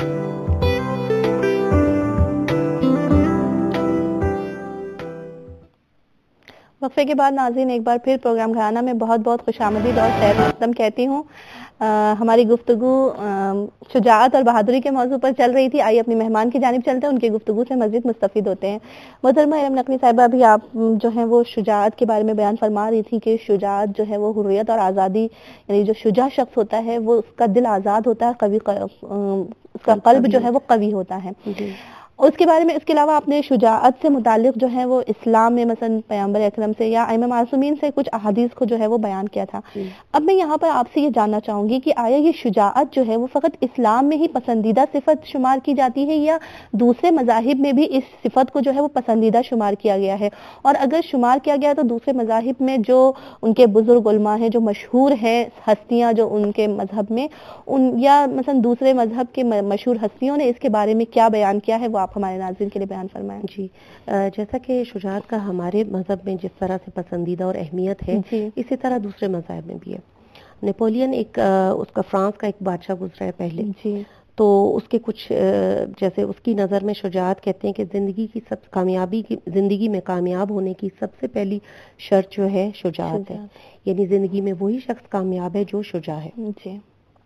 وقفے کے بعد ناظرین ایک بار پھر پروگرام گھرانہ میں بہت بہت خوش آمدید اور خیر مقدم کہتی ہوں۔ آ, ہماری گفتگو آ, شجاعت اور بہادری کے موضوع پر چل رہی تھی۔ آئیے اپنی مہمان کی جانب چلتے ہیں، ان کی گفتگو سے مزید مستفید ہوتے ہیں۔ محترمہ ارم نقوی صاحبہ، بھی آپ جو ہیں وہ شجاعت کے بارے میں بیان فرما رہی تھی کہ شجاعت جو ہے وہ حریت اور آزادی، یعنی جو شجاع شخص ہوتا ہے وہ اس کا دل آزاد ہوتا ہے، قوی اس کا قلب جو ہے وہ قوی ہوتا ہے۔ اس کے بارے میں اس کے علاوہ آپ نے شجاعت سے متعلق جو ہے وہ اسلام میں مثلا پیغمبر اکرم سے یا ائمہ معصومین سے کچھ احادیث کو جو ہے وہ بیان کیا تھا۔ اب میں یہاں پر آپ سے یہ جاننا چاہوں گی کہ آیا یہ شجاعت جو ہے وہ فقط اسلام میں ہی پسندیدہ صفت شمار کی جاتی ہے یا دوسرے مذاہب میں بھی اس صفت کو جو ہے وہ پسندیدہ شمار کیا گیا ہے؟ اور اگر شمار کیا گیا تو دوسرے مذاہب میں جو ان کے بزرگ علماء ہیں، جو مشہور ہیں ہستیاں جو ان کے مذہب میں، ان یا مثلا دوسرے مذہب کے مشہور ہستیوں نے اس کے بارے میں کیا بیان کیا ہے، وہ آپ ہمارے ناظرین کے لیے بیان فرمائیں۔ جی، جیسا کہ شجاعت کا ہمارے مذہب میں جس طرح سے پسندیدہ اور اہمیت ہے، جی اسی طرح دوسرے مذاہب میں بھی ہے۔ نیپولین ایک اس کا فرانس کا ایک بادشاہ گزرا ہے پہلے، جی تو اس کے کچھ جیسے اس کی نظر میں شجاعت کہتے ہیں کہ زندگی کی سب کامیابی کی زندگی میں کامیاب ہونے کی سب سے پہلی شرط جو ہے شجاعت ہے، یعنی زندگی میں وہی شخص کامیاب ہے جو شجاع ہے۔ جی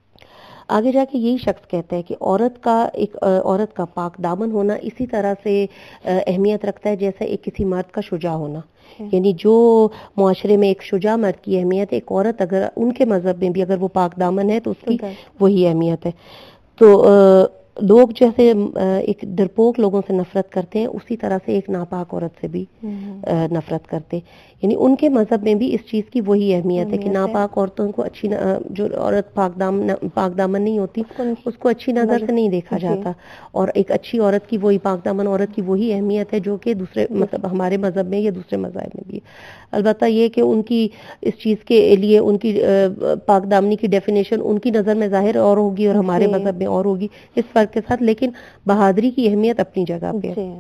آگے جا کے یہی شخص کہتا ہے کہ عورت کا ایک عورت کا پاک دامن ہونا اسی طرح سے اہمیت رکھتا ہے جیسے ایک کسی مرد کا شجاع ہونا، یعنی جو معاشرے میں ایک شجاع مرد کی اہمیت ہے، ایک عورت اگر ان کے مذہب میں بھی اگر وہ پاک دامن ہے تو اس کی وہی اہمیت ہے۔ تو لوگ جیسے ایک ڈرپوک لوگوں سے نفرت کرتے ہیں، اسی طرح سے ایک ناپاک عورت سے بھی نفرت کرتے ہیں، یعنی ان کے مذہب میں بھی اس چیز کی وہی اہمیت ہے کہ ناپاک عورتوں کو اچھی جو عورت پاک دامن پاک دامن نہیں ہوتی اس کو اچھی نظر سے نہیں دیکھا جاتا، اور ایک اچھی عورت کی وہی پاک دامن عورت کی وہی اہمیت ہے جو کہ دوسرے مطلب ہمارے مذہب میں یا دوسرے مذاہب میں بھی ہے۔ البتہ یہ کہ ان کی اس چیز کے لیے ان کی پاک دامنی کی ڈیفینیشن ان کی نظر میں ظاہر اور ہوگی اور ہمارے مذہب میں اور ہوگی، اس فرق کے ساتھ، لیکن بہادری کی اہمیت اپنی جگہ پہ ہے۔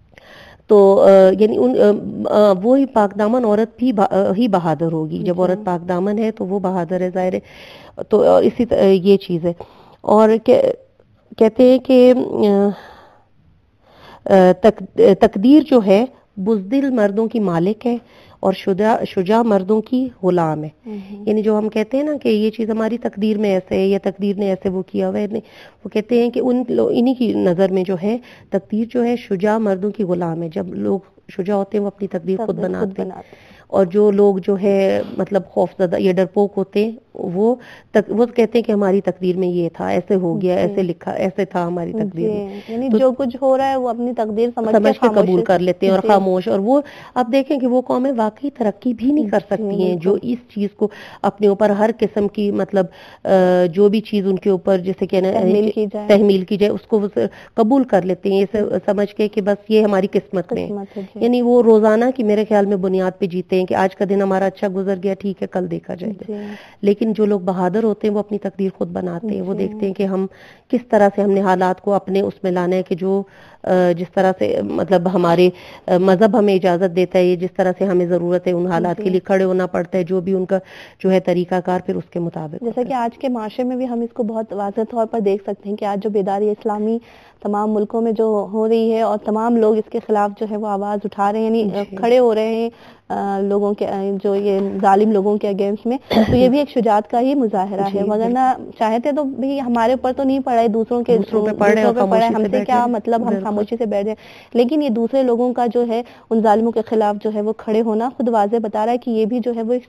تو یعنی ان وہی پاک دامن عورت بھی ہی بہادر ہوگی، جب عورت پاک دامن ہے تو وہ بہادر ہے، ظاہر ہے۔ تو اسی یہ چیز ہے، اور کہتے ہیں کہ تک, تقدیر جو ہے بزدل مردوں کی مالک ہے اور شجاع شجاع مردوں کی غلام ہے. یعنی جو ہم کہتے ہیں نا کہ یہ چیز ہماری تقدیر میں ایسے ہے یا تقدیر نے ایسے وہ کیا ہوا ہے, وہ کہتے ہیں کہ ان انہی کی نظر میں جو ہے تقدیر جو ہے شجاع مردوں کی غلام ہے. جب لوگ شجاع ہوتے ہیں وہ اپنی تقدیر خود بناتے ہیں, اور جو لوگ جو ہے مطلب خوف زدہ یا ڈرپوک ہوتے ہیں وہ تک, وہ کہتے ہیں کہ ہماری تقدیر میں یہ تھا, ایسے ہو گیا, ایسے لکھا, ایسے تھا ہماری تقدیر میں. یعنی جو کچھ ہو رہا ہے وہ اپنی تقدیر سمجھ, سمجھ کے قبول کر لیتے ہیں اور خاموش. اور وہ آپ دیکھیں کہ وہ قومیں واقعی ترقی بھی نہیں کر سکتی ہیں جو اس چیز کو اپنے اوپر ہر قسم کی مطلب جو بھی چیز ان کے اوپر جیسے کہنا تحمیل کی جائے اس کو قبول کر لیتے ہیں یہ سمجھ کے کہ بس یہ ہماری قسمت میں. یعنی وہ روزانہ کی میرے خیال میں بنیاد پہ جیتے ہیں کہ آج کا دن ہمارا اچھا گزر گیا, ٹھیک ہے, کل دیکھا جائے گا. لیکن جو لوگ بہادر ہوتے ہیں وہ اپنی تقدیر خود بناتے ہیں. وہ دیکھتے ہیں کہ ہم کس طرح سے ہم نے حالات کو اپنے اس میں لانا ہے کہ جو جس طرح سے مطلب ہمارے مذہب ہمیں اجازت دیتا ہے, جس طرح سے ہمیں ضرورت ہے ان حالات کے لیے کھڑے ہونا پڑتا ہے, جو بھی ان کا جو ہے طریقہ کار پھر اس کے مطابق. جیسا کہ آج کے معاشرے میں بھی ہم اس کو بہت واضح طور پر دیکھ سکتے ہیں کہ آج جو بیداری اسلامی تمام ملکوں میں جو ہو رہی ہے اور تمام لوگ اس کے خلاف جو ہے وہ آواز اٹھا رہے ہیں, یعنی کھڑے ہو رہے ہیں لوگوں کے جو یہ ظالم لوگوں کے اگینسٹ میں, تو یہ بھی ایک شجاعت کا ہی مظاہرہ ہے. وغیرہ چاہتے تو بھی ہمارے اوپر تو نہیں پڑا ہے, دوسروں کے دوسروں پہ پڑ رہا ہے, ہم سے کیا مطلب, ہم خاموشی سے بیٹھ جائیں. لیکن یہ دوسرے لوگوں کا جو ہے ان ظالموں کے خلاف جو ہے وہ کھڑے ہونا خود واضح بتا رہا ہے کہ یہ بھی جو ہے وہ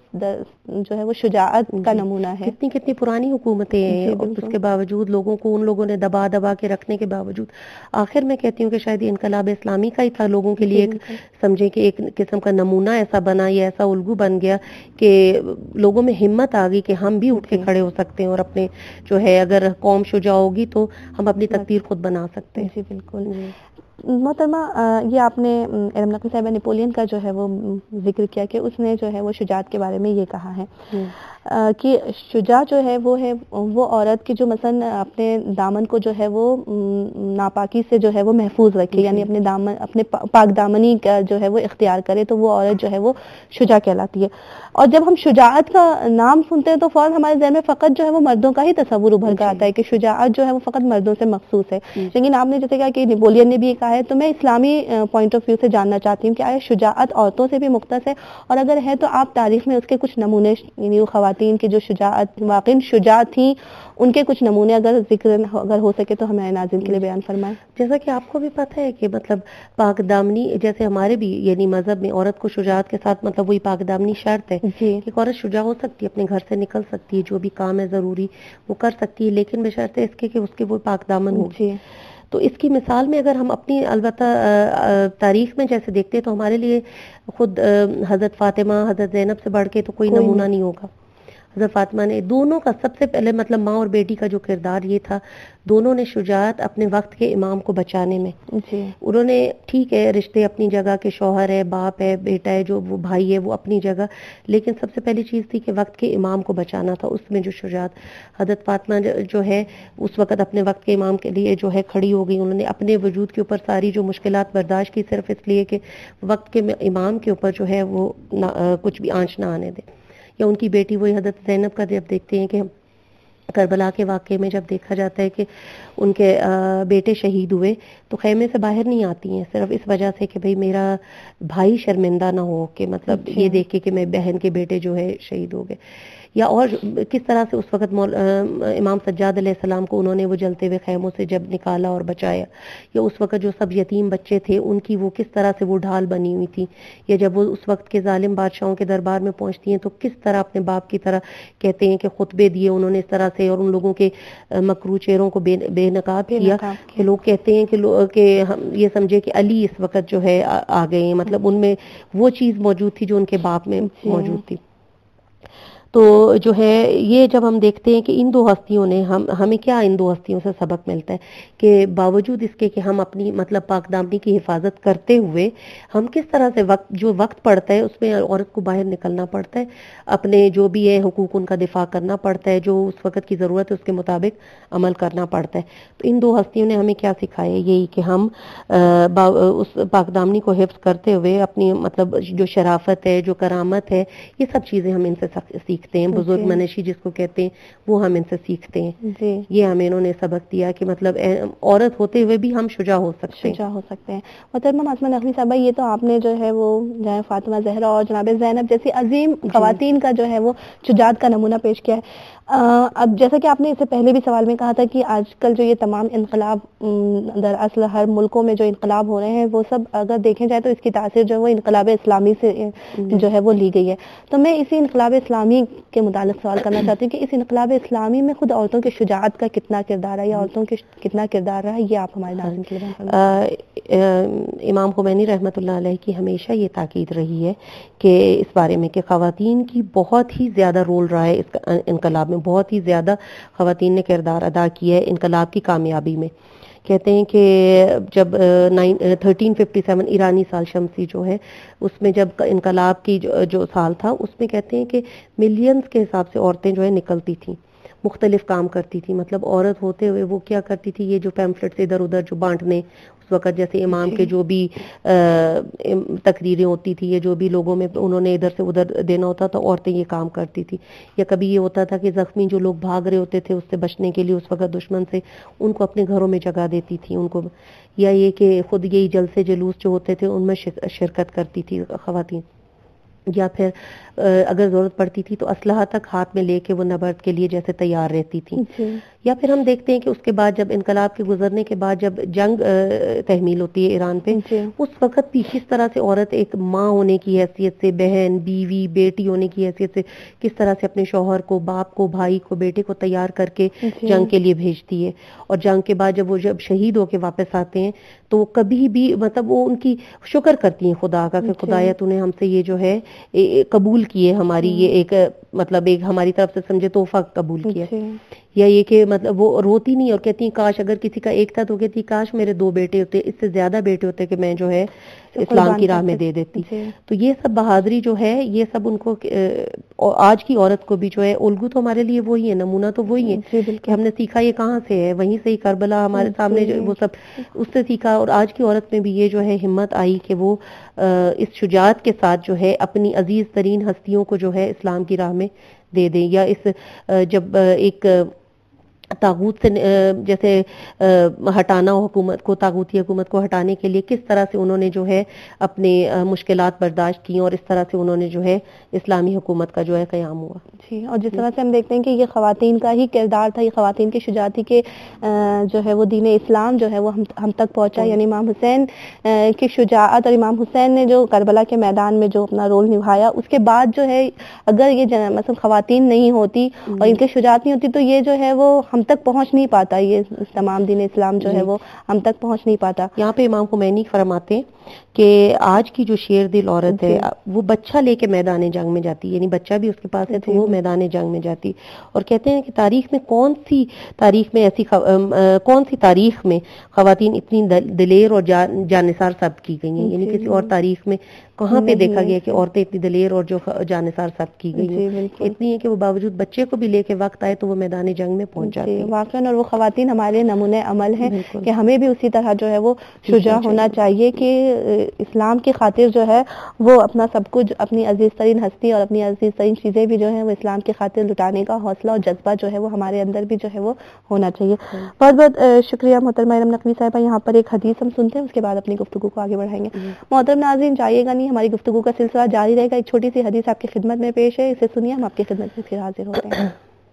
جو ہے وہ شجاعت کا نمونہ ہے. کتنی کتنی پرانی حکومتیں ہیں اور اس کے باوجود لوگوں کو ان لوگوں نے دبا دبا کے رکھنے کے باوجود آخر میں کہتی ہوں کہ شاید یہ انقلاب اسلامی کا ہی تھا, لوگوں کے لیے ایک سمجھے کہ ایک قسم کا نمونہ ایسا بنا یا ایسا الگو بن گیا کہ لوگوں میں ہمت آ گئی کہ ہم بھی اٹھ کے کھڑے ہو سکتے ہیں اور اپنے جو ہے اگر قوم شجاع ہوگی تو ہم اپنی تقدیر خود بنا سکتے ہیں. جی بالکل. محترمہ یہ آپ نے ارم نقوی صاحبہ نیپولین کا جو ہے وہ ذکر کیا کہ اس نے جو ہے وہ شجاعت کے بارے میں یہ کہا ہے کہ شجاع جو ہے وہ ہے وہ عورت کی جو مثلا اپنے دامن کو جو ہے وہ ناپاکی سے جو ہے وہ محفوظ رکھے, یعنی اپنے دامن اپنے پاک دامنی کا جو ہے وہ اختیار کرے, تو وہ عورت جو ہے وہ شجاع کہلاتی ہے. اور جب ہم شجاعت کا نام سنتے ہیں تو فوراً ہمارے ذہن میں فقط جو ہے وہ مردوں کا ہی تصور ابھر کر آتا ہے کہ شجاعت جو ہے وہ فقط مردوں سے مخصوص ہے. لیکن آپ نے جیسے کہا کہ نیپولین نے بھی یہ کہا ہے, تو میں اسلامی پوائنٹ آف ویو سے جاننا چاہتی ہوں کہ آیا شجاعت عورتوں سے بھی مختص ہے, اور اگر ہے تو آپ تاریخ میں اس کے کچھ نمونے, یعنی وہ خواتین کی جو شجاعت واقعی شجاع تھیں ان کے کچھ نمونے اگر ذکر اگر ہو سکے تو ہمیں ناظرین کے لیے بیان فرمائیں. جیسا کہ آپ کو بھی پتہ ہے کہ مطلب پاک دامنی جیسے ہمارے بھی یعنی مذہب میں عورت کو شجاعت کے ساتھ مطلب وہی پاک دامنی شرط ہے کہ ایک عورت شجاع ہو سکتی ہے, اپنے گھر سے نکل سکتی ہے, جو بھی کام ہے ضروری وہ کر سکتی ہے, لیکن بشرط اس کے کہ اس کے وہ پاک دامن ہو. تو اس کی مثال میں اگر ہم اپنی البتہ تاریخ میں جیسے دیکھتے ہیں تو ہمارے لیے خود حضرت فاطمہ حضرت زینب سے بڑھ کے تو کوئی نمونہ نہیں ہوگا. حضرت فاطمہ نے دونوں کا سب سے پہلے مطلب ماں اور بیٹی کا جو کردار یہ تھا, دونوں نے شجاعت اپنے وقت کے امام کو بچانے میں. جی. انہوں نے ٹھیک ہے رشتے اپنی جگہ کے, شوہر ہے, باپ ہے, بیٹا ہے, جو وہ بھائی ہے وہ اپنی جگہ, لیکن سب سے پہلی چیز تھی کہ وقت کے امام کو بچانا تھا. اس میں جو شجاعت حضرت فاطمہ جو ہے اس وقت اپنے وقت کے امام کے لیے جو ہے کھڑی ہو گئی. انہوں نے اپنے وجود کے اوپر ساری جو مشکلات برداشت کی صرف اس لیے کہ وقت کے امام کے اوپر جو ہے وہ کچھ بھی آنچ نہ آنے دے. یا ان کی بیٹی وہی حضرت زینب کا جب دیکھتے ہیں کہ کربلا کے واقعے میں جب دیکھا جاتا ہے کہ ان کے بیٹے شہید ہوئے تو خیمے سے باہر نہیں آتی ہیں صرف اس وجہ سے کہ بھئی میرا بھائی شرمندہ نہ ہو, کہ مطلب یہ دیکھ کے کہ میں بہن کے بیٹے جو ہے شہید ہو گئے. یا اور کس طرح سے اس وقت امام سجاد علیہ السلام کو انہوں نے وہ جلتے ہوئے خیموں سے جب نکالا اور بچایا, یا اس وقت جو سب یتیم بچے تھے ان کی وہ کس طرح سے وہ ڈھال بنی ہوئی تھی, یا جب وہ اس وقت کے ظالم بادشاہوں کے دربار میں پہنچتی ہیں تو کس طرح اپنے باپ کی طرح کہتے ہیں کہ خطبے دیے انہوں نے اس طرح سے, اور ان لوگوں کے مکروہ چہروں کو بے نقاب کیا کہ لوگ کہتے ہیں کہ کہ ہم یہ سمجھے کہ علی اس وقت جو ہے آ گئے ہیں, مطلب ان میں وہ چیز موجود تھی جو ان کے باپ میں موجود تھی. تو جو ہے یہ جب ہم دیکھتے ہیں کہ ان دو ہستیوں نے ہم ہمیں کیا ان دو ہستیوں سے سبق ملتا ہے کہ باوجود اس کے کہ ہم اپنی مطلب پاک دامنی کی حفاظت کرتے ہوئے ہم کس طرح سے وقت جو وقت پڑتا ہے اس میں عورت کو باہر نکلنا پڑتا ہے, اپنے جو بھی ہے حقوق ان کا دفاع کرنا پڑتا ہے, جو اس وقت کی ضرورت ہے اس کے مطابق عمل کرنا پڑتا ہے. تو ان دو ہستیوں نے ہمیں کیا سکھایا, یہی کہ ہم اس پاک دامنی کو حفظ کرتے ہوئے اپنی مطلب جو شرافت ہے, جو کرامت ہے, یہ سب چیزیں ہم ان سے سیکھ سیکھتے ہیں, بزرگ منشی جس کو کہتے ہیں وہ ہم ان سے سیکھتے ہیں. جی یہ ہمیں انہوں نے سبق دیا کہ مطلب عورت ہوتے ہوئے بھی ہم شجاع ہو سکتے ہیں. شجاع ہو سکتے ہیں. محترمہ معصومہ نقوی صاحبہ, یہ تو آپ نے جو ہے وہ جناب فاطمہ زہرا اور جناب زینب جیسی عظیم خواتین کا جو ہے وہ شجاعت کا نمونہ پیش کیا ہے. اب جیسا کہ آپ نے اس سے پہلے بھی سوال میں کہا تھا کہ آج کل جو یہ تمام انقلاب دراصل ہر ملکوں میں جو انقلاب ہو رہے ہیں وہ سب اگر دیکھیں جائے تو اس کی تاثیر جو ہے وہ انقلاب اسلامی سے جو ہے وہ لی گئی ہے. تو میں اسی انقلاب اسلامی کے متعلق سوال کرنا چاہتی ہوں کہ اس انقلاب اسلامی میں خود عورتوں کی شجاعت کا کتنا کردار ہے یا عورتوں کے کتنا کردار رہا ہے, یہ آپ ہمارے ناظرین کے لیے بیان فرمائیں. امام خمینی رحمۃ اللہ علیہ کی ہمیشہ یہ تاکید رہی ہے کہ اس بارے میں کہ خواتین کی بہت ہی زیادہ رول رہا ہے اس انقلاب میں, بہت ہی زیادہ خواتین نے کردار ادا کیا ہے انقلاب کی کامیابی میں. کہتے ہیں کہ جب تھرٹین ففٹی سیون ایرانی سال شمسی جو ہے اس میں جب انقلاب کی جو, جو سال تھا اس میں کہتے ہیں کہ ملینز کے حساب سے عورتیں جو ہے نکلتی تھیں, مختلف کام کرتی تھی. مطلب عورت ہوتے ہوئے وہ کیا کرتی تھی, یہ جو پیمفلٹس ادھر ادھر جو بانٹنے اس وقت جیسے امام کے جو بھی تقریریں ہوتی تھی یا جو بھی لوگوں میں انہوں نے ادھر سے ادھر دینا ہوتا تھا, عورتیں یہ کام کرتی تھی. یا کبھی یہ ہوتا تھا کہ زخمی جو لوگ بھاگ رہے ہوتے تھے اس سے بچنے کے لیے اس وقت دشمن سے, ان کو اپنے گھروں میں جگہ دیتی تھی ان کو. یا یہ کہ خود یہی جلسے جلوس جو ہوتے تھے ان میں شرکت کرتی تھی خواتین. یا پھر اگر ضرورت پڑتی تھی تو اسلحہ تک ہاتھ میں لے کے وہ نبرد کے لیے جیسے تیار رہتی تھی. یا پھر ہم دیکھتے ہیں کہ اس کے بعد جب انقلاب کے گزرنے کے بعد جب جنگ تحمیل ہوتی ہے ایران پہ, اس وقت بھی کس طرح سے عورت ایک ماں ہونے کی حیثیت سے, بہن بیوی بیٹی ہونے کی حیثیت سے کس طرح سے اپنے شوہر کو, باپ کو, بھائی کو, بیٹے کو تیار کر کے جنگ کے لیے بھیجتی ہے. اور جنگ کے بعد جب وہ جب شہید ہو کے واپس آتے ہیں تو کبھی بھی مطلب وہ ان کی شکر کرتی ہیں خدا کا کہ خدایا تو نے ہم سے یہ جو ہے قبول کیے, ہماری یہ ایک مطلب ایک ہماری طرف سے سمجھے تحفہ قبول کیا. یا یہ کہ مطلب وہ روتی نہیں اور کہتی ہیں کاش اگر کسی کا ایک تھا تو کہتی کاش میرے دو بیٹے ہوتے, اس سے زیادہ بیٹے ہوتے کہ میں جو ہے اسلام کی راہ میں دے دیتی. تو یہ سب بہادری جو ہے یہ سب ان کو آج کی عورت کو بھی جو ہے الگو تو ہمارے لیے وہی ہے, نمونہ تو وہی ہے کہ ہم نے سیکھا یہ کہاں سے ہے, وہیں سے ہی کربلا ہمارے سامنے جو وہ سب اس سے سیکھا. اور آج کی عورت میں بھی یہ جو ہے ہمت آئی کہ وہ اس شجاعت کے ساتھ جو ہے اپنی عزیز ترین ہستیوں کو جو ہے اسلام کی راہ میں دے دیں. یا اس جب ایک طاغوت سے جیسے ہٹانا حکومت کو, طاغوتی حکومت کو ہٹانے کے لیے کس طرح سے انہوں نے جو ہے اپنے مشکلات برداشت کی اور اس طرح سے انہوں نے جو ہے اسلامی حکومت کا جو ہے قیام ہوا. جی, اور جس طرح سے ہم دیکھتے ہیں کہ یہ خواتین کا ہی کردار تھا, یہ خواتین کی شجاعتی کے جو ہے وہ دین اسلام جو ہے وہ ہم ہم تک پہنچا. یعنی امام حسین کی شجاعت اور امام حسین نے جو کربلا کے میدان میں جو اپنا رول نبھایا, اس کے بعد جو ہے اگر یہ مثلا خواتین نہیں ہوتی اور ان کی شجاعت نہیں ہوتی تو یہ جو ہے وہ ہم تک پہنچ نہیں پاتا, یہ تمام دین اسلام جو ہے وہ ہم تک پہنچ نہیں پاتا. یہاں پہ امام خمینی فرماتے ہیں کہ آج کی جو شیر دل عورت ہے وہ بچہ لے کے میدان جنگ میں جاتی, یعنی بچہ بھی اس کے پاس ہے تو وہ میدان جنگ میں جاتی. اور کہتے ہیں کہ تاریخ میں کون سی تاریخ میں ایسی کون سی تاریخ میں خواتین اتنی دلیر اور جانثار ثابت کی گئی ہیں, یعنی کسی اور تاریخ میں کہاں پہ دیکھا گیا کہ عورتیں اتنی دلیر اور جو جانثار ثابت کی گئی ہیں. اتنی ہے کہ وہ باوجود بچے کو بھی لے کے وقت آئے تو وہ میدان جنگ میں پہنچ جاتی ہیں. واقعا, اور وہ خواتین ہمارے نمونے عمل ہیں کہ ہمیں بھی اسی طرح جو ہے وہ شجاع ہونا چاہیے کہ اسلام کی خاطر جو ہے وہ اپنا سب کچھ, اپنی عزیز ترین ہستی اور اپنی عزیز ترین چیزیں بھی جو ہیں وہ اسلام کی خاطر لٹانے کا حوصلہ اور جذبہ جو ہے وہ ہمارے اندر بھی جو ہے وہ ہونا چاہیے. بہت بہت شکریہ محترمہ ارم نقوی صاحبہ. یہاں پر ایک حدیث ہم سنتے ہیں, اس کے بعد اپنی گفتگو کو آگے بڑھائیں گے. محترم ناظرین جائیے گا نہیں, ہماری گفتگو کا سلسلہ جاری رہے گا. ایک چھوٹی سی حدیث آپ کی خدمت میں پیش ہے, اسے سنیے, ہم آپ کی خدمت میں پھر حاضر ہوتے ہیں.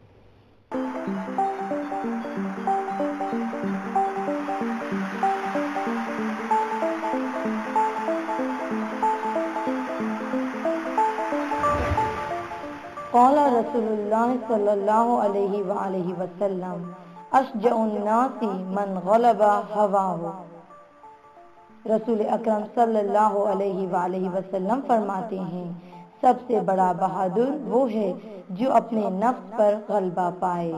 قال رسول اللہ صلی اللہ علیہ وآلہ وسلم اشجع الناس من غلب ہواہ. رسول اکرم صلی اللہ علیہ وآلہ وسلم فرماتے ہیں سب سے بڑا بہادر وہ ہے جو اپنے نفس پر غلبہ پائے.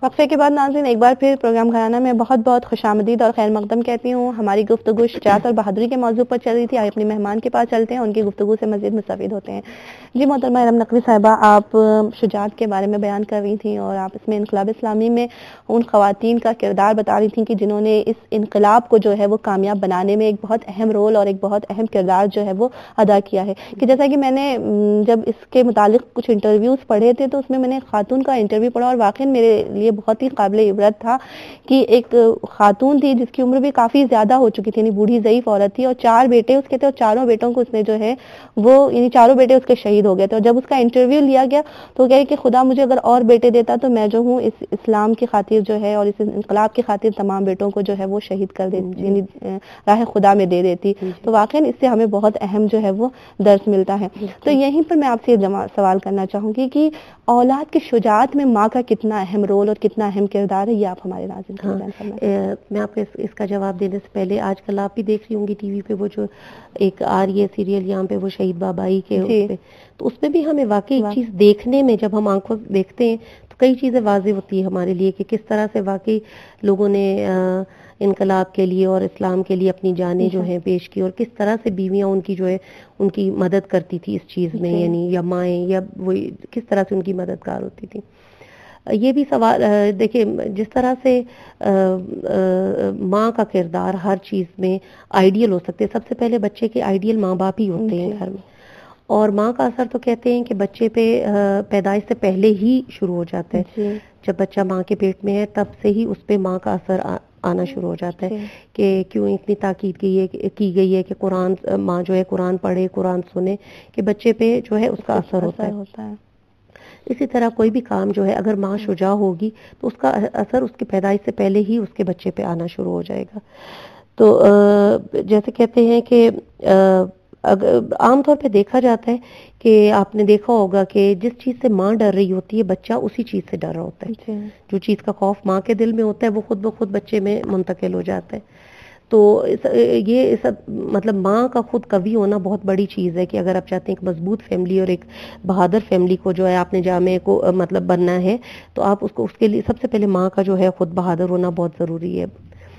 وقفے کے بعد ناظرین ایک بار پھر پروگرام گھرانہ میں بہت بہت خوش آمدید اور خیر مقدم کہتی ہوں. ہماری گفتگو شجاعت اور بہادری کے موضوع پر چل رہی تھی. آئے اپنے مہمان کے پاس چلتے ہیں, ان کی گفتگو سے مزید مستفید ہوتے ہیں. جی محترمہ ارم نقوی صاحبہ, آپ شجاعت کے بارے میں بیان کر رہی تھیں اور آپ اس میں انقلاب اسلامی میں ان خواتین کا کردار بتا رہی تھیں کہ جنہوں نے اس انقلاب کو جو ہے وہ کامیاب بنانے میں ایک بہت اہم رول اور ایک بہت اہم کردار جو ہے وہ ادا کیا ہے. کہ جیسا کہ میں نے جب اس کے متعلق کچھ انٹرویوز پڑھے تھے تو اس میں میں نے خاتون کا انٹرویو پڑھا اور واقعی میرے لیے بہت ہی قابل عبرت تھا کہ ایک خاتون تھی جس کی عمر بھی کافی زیادہ ہو چکی تھی, یعنی بوڑھی ضعیف عورت تھی, اور چار بیٹے اس کے تھے اور چاروں بیٹوں کو اس نے جو ہے وہ یعنی چاروں بیٹے اس کے شہید ہو گئے تھے. اور جب اس کا انٹرویو لیا گیا تو کہے کہ خدا مجھے اگر اور بیٹے دیتا تو میں جو ہوں اس اسلام کی خاطر جو ہے اور اس انقلاب کی خاطر تمام بیٹوں کو جو ہے وہ شہید کر دیتی, یعنی راہ خدا میں دے دیتی. تو واقعی اس سے ہمیں بہت اہم جو ہے وہ درس ملتا ہے. تو یہیں پر میں آپ سے یہ سوال کرنا چاہوں گی کہ اولاد کی شجاعت میں ماں کا کتنا اہم رول اور کتنا اہم کردار ہے, یہ آپ ہمارے ناظرین کو بیان فرمائیں. میں آپ کو اس کا جواب دینے سے پہلے آج کل آپ بھی دیکھ رہی ہوں گی ٹی وی پہ وہ جو ایک آ رہی ہے سیریل یہاں پہ وہ شہید بابائی کے اس پہ, تو اس میں بھی ہمیں واقعی ایک چیز دیکھنے میں جب ہم آنکھوں سے دیکھتے ہیں تو کئی چیزیں واضح ہوتی ہے ہمارے لیے کہ کس طرح سے واقعی لوگوں نے انقلاب کے لیے اور اسلام کے لیے اپنی جانیں جو ہیں پیش کی, اور کس طرح سے بیویاں ان کی جو ہے ان کی مدد کرتی تھی اس چیز میں, یعنی یا مائیں یا وہ کس طرح سے ان کی مددگار ہوتی تھی. یہ بھی سوال دیکھیں جس طرح سے ماں کا کردار ہر چیز میں آئیڈیل ہو سکتے, سب سے پہلے بچے کے آئیڈیل ماں باپ ہی ہوتے ہیں گھر میں, اور ماں کا اثر تو کہتے ہیں کہ بچے پہ پیدائش سے پہلے ہی شروع ہو جاتا ہے. جب بچہ ماں کے پیٹ میں ہے تب سے ہی اس پہ ماں کا اثر آنا شروع ہو جاتا ہے کہ کیوں اتنی تاکید کی ہے کی گئی ہے کہ قرآن ماں جو ہے قرآن پڑھے قرآن سنے کہ بچے پہ جو ہے اس کا اثر ہوتا ہے. اسی طرح کوئی بھی کام جو ہے اگر ماں شجاع ہوگی تو اس کا اثر اس کی پیدائش سے پہلے ہی اس کے بچے پہ آنا شروع ہو جائے گا. تو جیسے کہتے ہیں کہ عام طور پہ دیکھا جاتا ہے کہ آپ نے دیکھا ہوگا کہ جس چیز سے ماں ڈر رہی ہوتی ہے بچہ اسی چیز سے ڈر رہا ہوتا ہے. جو چیز کا خوف ماں کے دل میں ہوتا ہے وہ خود بخود بچے میں منتقل ہو جاتا ہے. تو یہ سب مطلب ماں کا خود قوی ہونا بہت بڑی چیز ہے کہ اگر آپ چاہتے ہیں ایک مضبوط فیملی اور ایک بہادر فیملی کو جو ہے آپ نے جامع کو مطلب بننا ہے تو آپ اس کو اس کے لیے سب سے پہلے ماں کا جو ہے خود بہادر ہونا بہت ضروری ہے.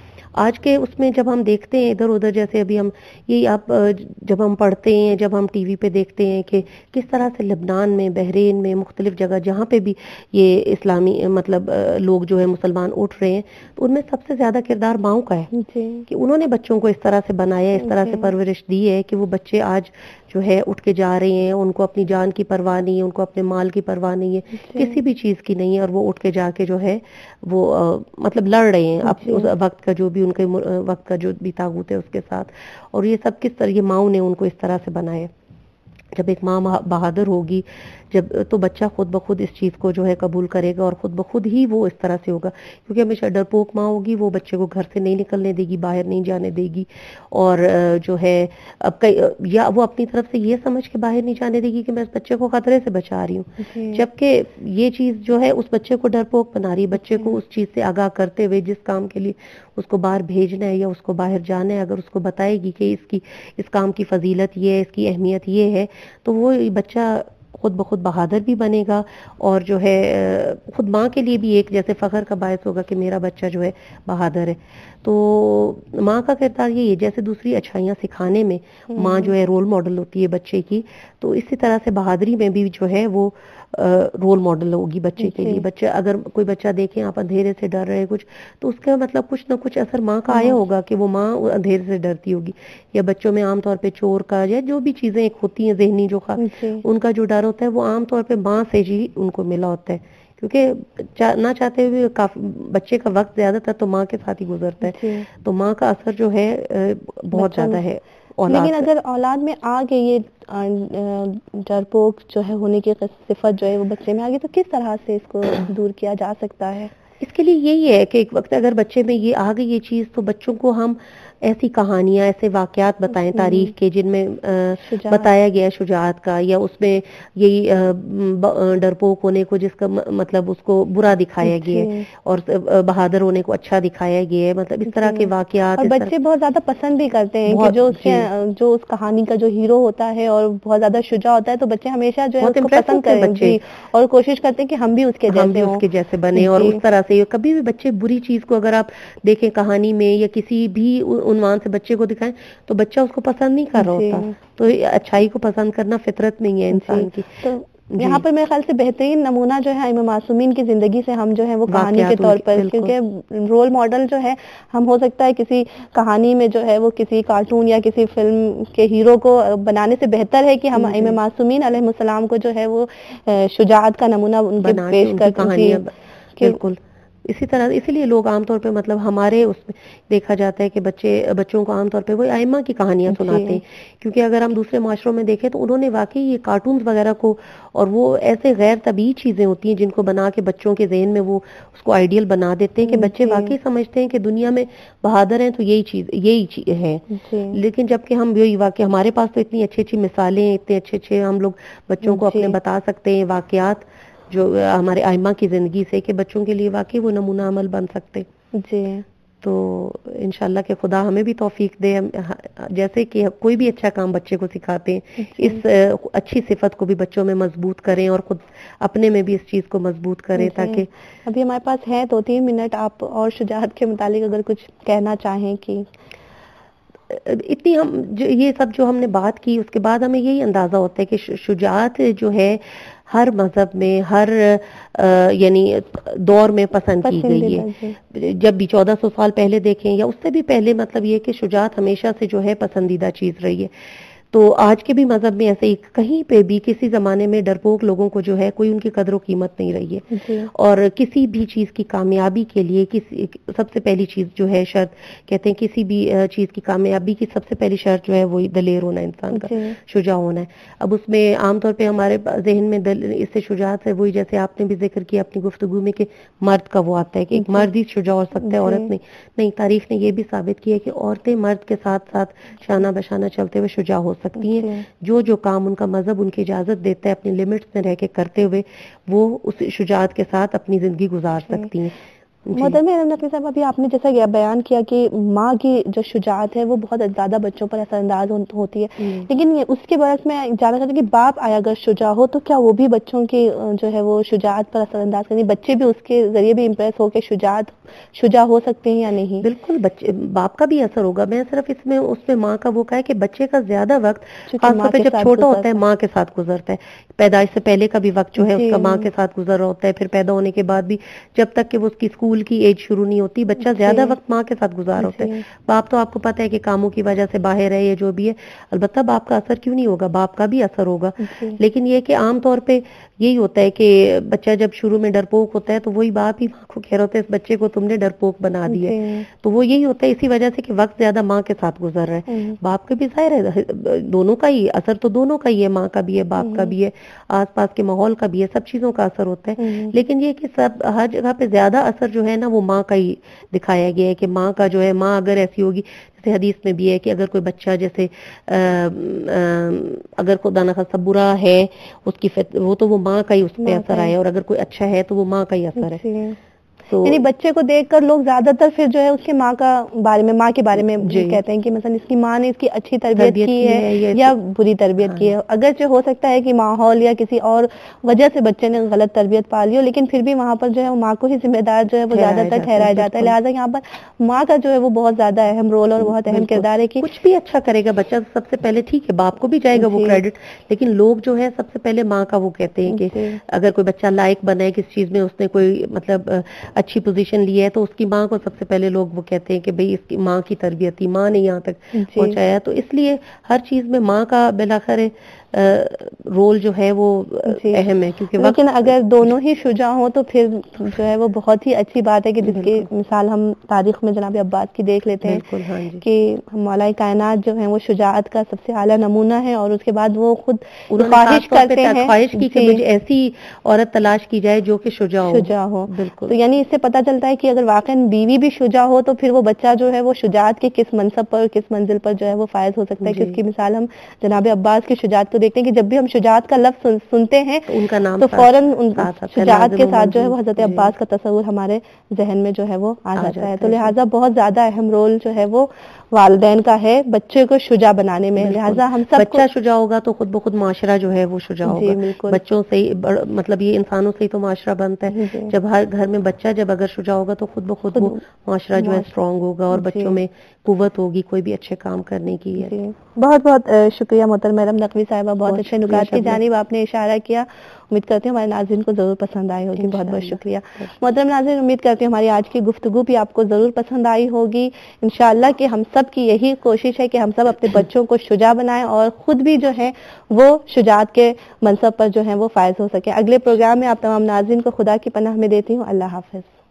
آج کے اس میں جب ہم دیکھتے ہیں ادھر ادھر جیسے ابھی ہم یہ آپ جب ہم پڑھتے ہیں جب ہم ٹی وی پہ دیکھتے ہیں کہ کس طرح سے لبنان میں بحرین میں مختلف جگہ جہاں پہ بھی یہ اسلامی مطلب لوگ جو ہے مسلمان اٹھ رہے ہیں تو ان میں سب سے زیادہ کردار ماؤں کا ہے کہ انہوں نے بچوں کو اس طرح سے بنایا اس طرح سے پرورش دی ہے کہ وہ بچے آج جو ہے اٹھ کے جا رہے ہیں, ان کو اپنی جان کی پرواہ نہیں ہے, ان کو اپنے مال کی پرواہ نہیں ہے, کسی بھی چیز کی نہیں ہے, اور وہ اٹھ کے جا کے جو ہے وہ مطلب لڑ رہے ہیں اپنے اس وقت کا جو بھی ان کے وقت کا جو بھی طاغوت ہے اس کے ساتھ. اور یہ سب کس طرح یہ ماؤں نے ان کو اس طرح سے بنایا. جب ایک ماں بہادر ہوگی جب تو بچہ خود بخود اس چیز کو جو ہے قبول کرے گا اور خود بخود ہی وہ اس طرح سے ہوگا, کیونکہ ہمیشہ ڈرپوک ماں ہوگی وہ بچے کو گھر سے نہیں نکلنے دے گی, باہر نہیں جانے دے گی, اور جو ہے اب کئی یا وہ اپنی طرف سے یہ سمجھ کے باہر نہیں جانے دے گی کہ میں اس بچے کو خطرے سے بچا رہی ہوں, جبکہ یہ چیز جو ہے اس بچے کو ڈرپوک بنا رہی ہے. بچے کو اس چیز سے آگاہ کرتے ہوئے جس کام کے لیے اس کو باہر بھیجنا ہے یا اس کو باہر جانا ہے اگر اس کو بتائے گی کہ اس کی اس کام کی فضیلت یہ ہے, اس کی اہمیت یہ ہے, تو وہ بچہ خود بخود بہادر بھی بنے گا اور جو ہے خود ماں کے لیے بھی ایک جیسے فخر کا باعث ہوگا کہ میرا بچہ جو ہے بہادر ہے. تو ماں کا کردار یہ ہے جیسے دوسری اچھائیاں سکھانے میں ماں جو ہے رول ماڈل ہوتی ہے بچے کی, تو اسی طرح سے بہادری میں بھی جو ہے وہ رول ماڈل ہوگی بچے کے لیے. بچہ اگر کوئی بچہ دیکھیں آپ اندھیرے سے ڈر رہے کچھ تو اس کا مطلب کچھ نہ کچھ اثر ماں کا آیا ہوگا کہ وہ ماں اندھیرے سے ڈرتی ہوگی. یا بچوں میں عام طور پہ چور کا یا جو بھی چیزیں ایک ہوتی ہیں ذہنی جو ان کا جو ڈر ہوتا ہے وہ عام طور پہ ماں سے ہی ان کو ملا ہوتا ہے, کیونکہ نہ چاہتے ہوئے بچے کا وقت زیادہ تر تو ماں کے ساتھ ہی گزرتا ہے. تو ماں کا اثر جو ہے بہت زیادہ ہے. لیکن اگر اولاد میں آ کے یہ ڈرپوک جو ہے ہونے کی صفت جو ہے وہ بچے میں آ گئی تو کس طرح سے اس کو دور کیا جا سکتا ہے؟ اس کے لیے یہی ہے کہ ایک وقت اگر بچے میں یہ آ گئی یہ چیز تو بچوں کو ہم ایسی کہانیاں ایسے واقعات بتائیں تاریخ کے جن میں بتایا گیا شجاعت کا، یا اس میں یہی ڈرپوک ہونے کو جس کا مطلب اس کو برا دکھایا گیا ہے اور بہادر ہونے کو اچھا دکھایا گیا ہے، مطلب اس طرح کے واقعات. اور بچے بہت زیادہ پسند بھی کرتے ہیں کہ جو اس کے جو اس کہانی کا جو ہیرو ہوتا ہے اور بہت زیادہ شجاع ہوتا ہے تو بچے ہمیشہ جو ہے اس کو پسند کریں بچے اور کوشش کرتے ہیں کہ ہم بھی اس کے جیسے اس کے جیسے بنے. اور اس طرح سے کبھی بھی بچے بری چیز کو اگر آپ دیکھیں کہانی میں یا کسی بھی عنوان سے بچے کو دکھائیں تو بچہ اس کو پسند نہیں کر رہا ہوتا. تو اچھائی کو پسند کرنا فطرت میں ہی ہے انسان کی. یہاں پر میرے خیال سے بہترین نمونہ جو ہے ائمہ معصومین کی زندگی سے ہم جو ہے وہ کہانی کے طور پر، کیونکہ رول ماڈل جو ہے ہم ہو سکتا ہے کسی کہانی میں جو ہے وہ کسی کارٹون یا کسی فلم کے ہیرو کو بنانے سے بہتر ہے کہ ہم ائمہ معصومین علیہ السلام کو جو ہے وہ شجاعت کا نمونہ ان کے پیش کرتے ہیں. بالکل اسی طرح اسی لیے لوگ عام طور پہ مطلب ہمارے اس میں دیکھا جاتا ہے کہ بچے بچوں کو عام طور پہ وہ ائمہ کی کہانیاں سناتے ہیں، کیونکہ اگر ہم دوسرے معاشروں میں دیکھیں تو انہوں نے واقعی یہ کارٹونز وغیرہ کو، اور وہ ایسے غیر طبیعی چیزیں ہوتی ہیں جن کو بنا کے بچوں کے ذہن میں وہ اس کو آئیڈیل بنا دیتے ہیں کہ بچے واقعی سمجھتے ہیں کہ دنیا میں بہادر ہیں تو یہی چیز یہی چیز ہے. لیکن جبکہ ہم یہی واقعی ہمارے پاس تو اتنی اچھی اچھی مثالیں ہیں، اتنے اچھے اچھے ہم لوگ بچوں کو اپنے بتا سکتے ہیں واقعات جو ہمارے ائمہ کی زندگی سے کہ بچوں کے لیے واقعی وہ نمونہ عمل بن سکتے. جی تو انشاءاللہ کہ خدا ہمیں بھی توفیق دے، جیسے کہ کوئی بھی اچھا کام بچے کو سکھاتے ہیں اس اچھی صفت کو بھی بچوں میں مضبوط کریں اور خود اپنے میں بھی اس چیز کو مضبوط کریں. تاکہ ابھی ہمارے پاس ہے دو تین منٹ، آپ اور شجاعت کے متعلق اگر کچھ کہنا چاہیں. کہ اتنی ہم جو یہ سب جو ہم نے بات کی اس کے بعد ہمیں یہی اندازہ ہوتا ہے کہ شجاعت جو ہے ہر مذہب میں ہر یعنی دور میں پسند کی گئی ہے. جب بھی چودہ سو سال پہلے دیکھیں یا اس سے بھی پہلے، مطلب یہ کہ شجاعت ہمیشہ سے جو ہے پسندیدہ چیز رہی ہے. تو آج کے بھی مذہب میں ایسے ہی کہیں پہ بھی کسی زمانے میں ڈرپوک لوگوں کو جو ہے کوئی ان کی قدر و قیمت نہیں رہی ہے. اور کسی بھی چیز کی کامیابی کے لیے کسی سب سے پہلی چیز جو ہے شرط، کہتے ہیں کسی بھی چیز کی کامیابی کی سب سے پہلی شرط جو ہے وہی دلیر ہونا، انسان کا شجاع ہونا ہے. اب اس میں عام طور پہ ہمارے ذہن میں اس سے شجاعت ہے وہی جیسے آپ نے بھی ذکر کیا اپنی گفتگو میں کہ مرد کا وہ آتا ہے کہ ایک مرد ہی شجاع ہو سکتا ہے، عورت نہیں. نہیں، تاریخ نے یہ بھی ثابت کیا ہے کہ عورتیں مرد کے ساتھ ساتھ شانہ بشانہ چلتے ہوئے شجاع ہو سکتی ہیں. جو جو کام ان کا مذہب ان کی اجازت دیتا ہے اپنی لمٹس میں رہ کے کرتے ہوئے وہ اس شجاعت کے ساتھ اپنی زندگی گزار سکتی ہیں. محترمہ نقوی صاحب، ابھی آپ نے جیسا کہ بیان کیا کہ ماں کی جو شجاعت ہے وہ بہت زیادہ بچوں پر اثر انداز ہوتی ہے، لیکن اس کے برعکس میں جاننا چاہتی ہوں کہ باپ آیا اگر شجاع ہو تو کیا وہ بھی بچوں کی جو ہے وہ شجاعت پر اثر انداز کریں، بچے بھی اس کے ذریعے بھی امپریس ہو کے شجاعت شجاع ہو سکتے ہیں یا نہیں؟ بالکل، بچے باپ کا بھی اثر ہوگا. میں صرف اس میں اس میں ماں کا وہ کہا ہے کہ بچے کا زیادہ وقت خاص طور پہ جب چھوٹا ہوتا ہے ماں کے ساتھ گزرتا ہے. پیدائش سے پہلے کا بھی وقت جو ہے اس کا ماں کے ساتھ گزر رہا ہوتا ہے، پھر پیدا ہونے کے بعد بھی جب تک کہ وہ اس کی اسکول کی ایج شروع نہیں ہوتی بچہ زیادہ وقت ماں کے ساتھ گزار ہوتا ہے. باپ تو آپ کو پتہ ہے کہ کاموں کی وجہ سے باہر ہے یا جو بھی ہے، البتہ باپ کا اثر کیوں نہیں ہوگا، باپ کا بھی اثر ہوگا. لیکن یہ کہ عام طور پہ یہی ہوتا ہے کہ بچہ جب شروع میں ڈرپوک ہوتا ہے تو وہی باپ ہی ماں کو کہہ رہا ہوتا ہے اس بچے کو تم نے ڈرپوک بنا دیا. تو وہ یہی ہوتا ہے اسی وجہ سے کہ وقت زیادہ ماں کے ساتھ گزر رہا ہے. باپ کا بھی ظاہر ہے دونوں کا ہی اثر، تو دونوں کا ہی ہے، ماں کا بھی ہے باپ کا بھی ہے، آس پاس کے ماحول کا بھی ہے، سب چیزوں کا اثر ہوتا ہے. لیکن یہ کہ سب ہر جگہ پہ زیادہ اثر جو ہے نا وہ ماں کا ہی دکھایا گیا ہے کہ ماں کا جو ہے، ماں اگر ایسی ہوگی، جیسے حدیث میں بھی ہے کہ اگر کوئی بچہ جیسے اگر خدا نخواستہ برا ہے اس کی وہ تو وہ ماں کا ہی اس پہ اثر آیا، اور اگر کوئی اچھا ہے تو وہ ماں کا ہی اثر ہے. یعنی بچے کو دیکھ کر لوگ زیادہ تر پھر جو ہے اس کے ماں کا بارے میں ماں کے بارے میں کہتے ہیں کہ مثلا اس کی ماں نے اس کی اچھی تربیت کی ہے یا بری تربیت کی ہے. اگرچہ ہو سکتا ہے کہ ماحول یا کسی اور وجہ سے بچے نے غلط تربیت پا لی ہو، لیکن پھر بھی وہاں پر جو ہے ماں کو ہی ذمہ دار جو ہے وہ زیادہ تر ٹھہرایا جاتا ہے. لہٰذا یہاں پر ماں کا جو ہے وہ بہت زیادہ اہم رول اور بہت اہم کردار ہے. کہ کچھ بھی اچھا کرے گا بچہ سب سے پہلے، ٹھیک ہے باپ کو بھی جائے گا وہ کریڈٹ، لیکن لوگ جو ہے سب سے پہلے ماں کا وہ کہتے ہیں کہ اگر کوئی بچہ لائق بنا ہے کس چیز میں، اس نے کوئی مطلب اچھی پوزیشن لی ہے تو اس کی ماں کو سب سے پہلے لوگ وہ کہتے ہیں کہ بھئی اس کی ماں کی تربیت تھی، ماں نے یہاں تک پہنچایا. تو اس لیے ہر چیز میں ماں کا بالآخر رول جو ہے وہ اہم ہے. کیونکہ لیکن اگر دونوں ہی شجاع ہوں تو پھر جو ہے وہ بہت ہی اچھی بات ہے کہ جس کی مثال ہم تاریخ میں جناب عباس کی دیکھ لیتے ہیں کہ مولا کائنات جو ہیں وہ شجاعت کا سب سے اعلیٰ نمونہ ہے، اور اس کے بعد وہ خود خواہش کرتے ہیں خواہش کی کہ مجھے ایسی عورت تلاش کی جائے جو کہ شجاع ہو. شجاع ہو. بالکل. تو یعنی اس سے پتہ چلتا ہے کہ اگر واقعا بیوی بھی شجاع ہو تو پھر وہ بچہ جو ہے وہ شجاعت کے کس منصب پر کس منزل پر جو ہے وہ فائز ہو سکتا ہے. کہ اس کی مثال ہم جناب عباس کی شجاعت کو دیکھتے ہیں کہ جب بھی ہم شجاعت کا لفظ سنتے ہیں ان کا نام تو فوراً شجاعت کے ساتھ جو ہے وہ حضرت عباس کا تصور ہمارے ذہن میں جو ہے وہ آ جاتا ہے. تو لہٰذا بہت زیادہ اہم رول جو ہے وہ والدین کا ہے بچے کو شجاع بنانے میں. لہٰذا ہم سب بچہ شجاع ہوگا تو خود بخود معاشرہ جو ہے وہ شجاع ہوگا. بچوں سے ہی مطلب یہ انسانوں سے ہی تو معاشرہ بنتا ہے. جب ہر گھر میں بچہ جب اگر شجاع ہوگا تو خود بخود وہ معاشرہ جو ہے اسٹرانگ ہوگا اور بچوں میں قوت ہوگی کوئی بھی اچھے کام کرنے کی. بہت بہت شکریہ محترمہ مریم نقوی صاحبہ, بہت اچھے نکات کی جانب آپ نے اشارہ کیا. امید کرتی ہوں ہمارے ناظرین کو ضرور پسند آئی ہوگی. بہت بہت شکریہ محترم ناظرین. امید کرتی ہوں ہماری آج کی گفتگو بھی آپ کو ضرور پسند آئی ہوگی. انشاءاللہ کہ ہم سب کی یہی کوشش ہے کہ ہم سب اپنے بچوں کو شجاع بنائیں اور خود بھی جو ہے وہ شجاعت کے منصب پر جو ہے وہ فائز ہو سکے. اگلے پروگرام میں آپ تمام ناظرین کو خدا کی پناہ میں دیتی ہوں. اللہ حافظ.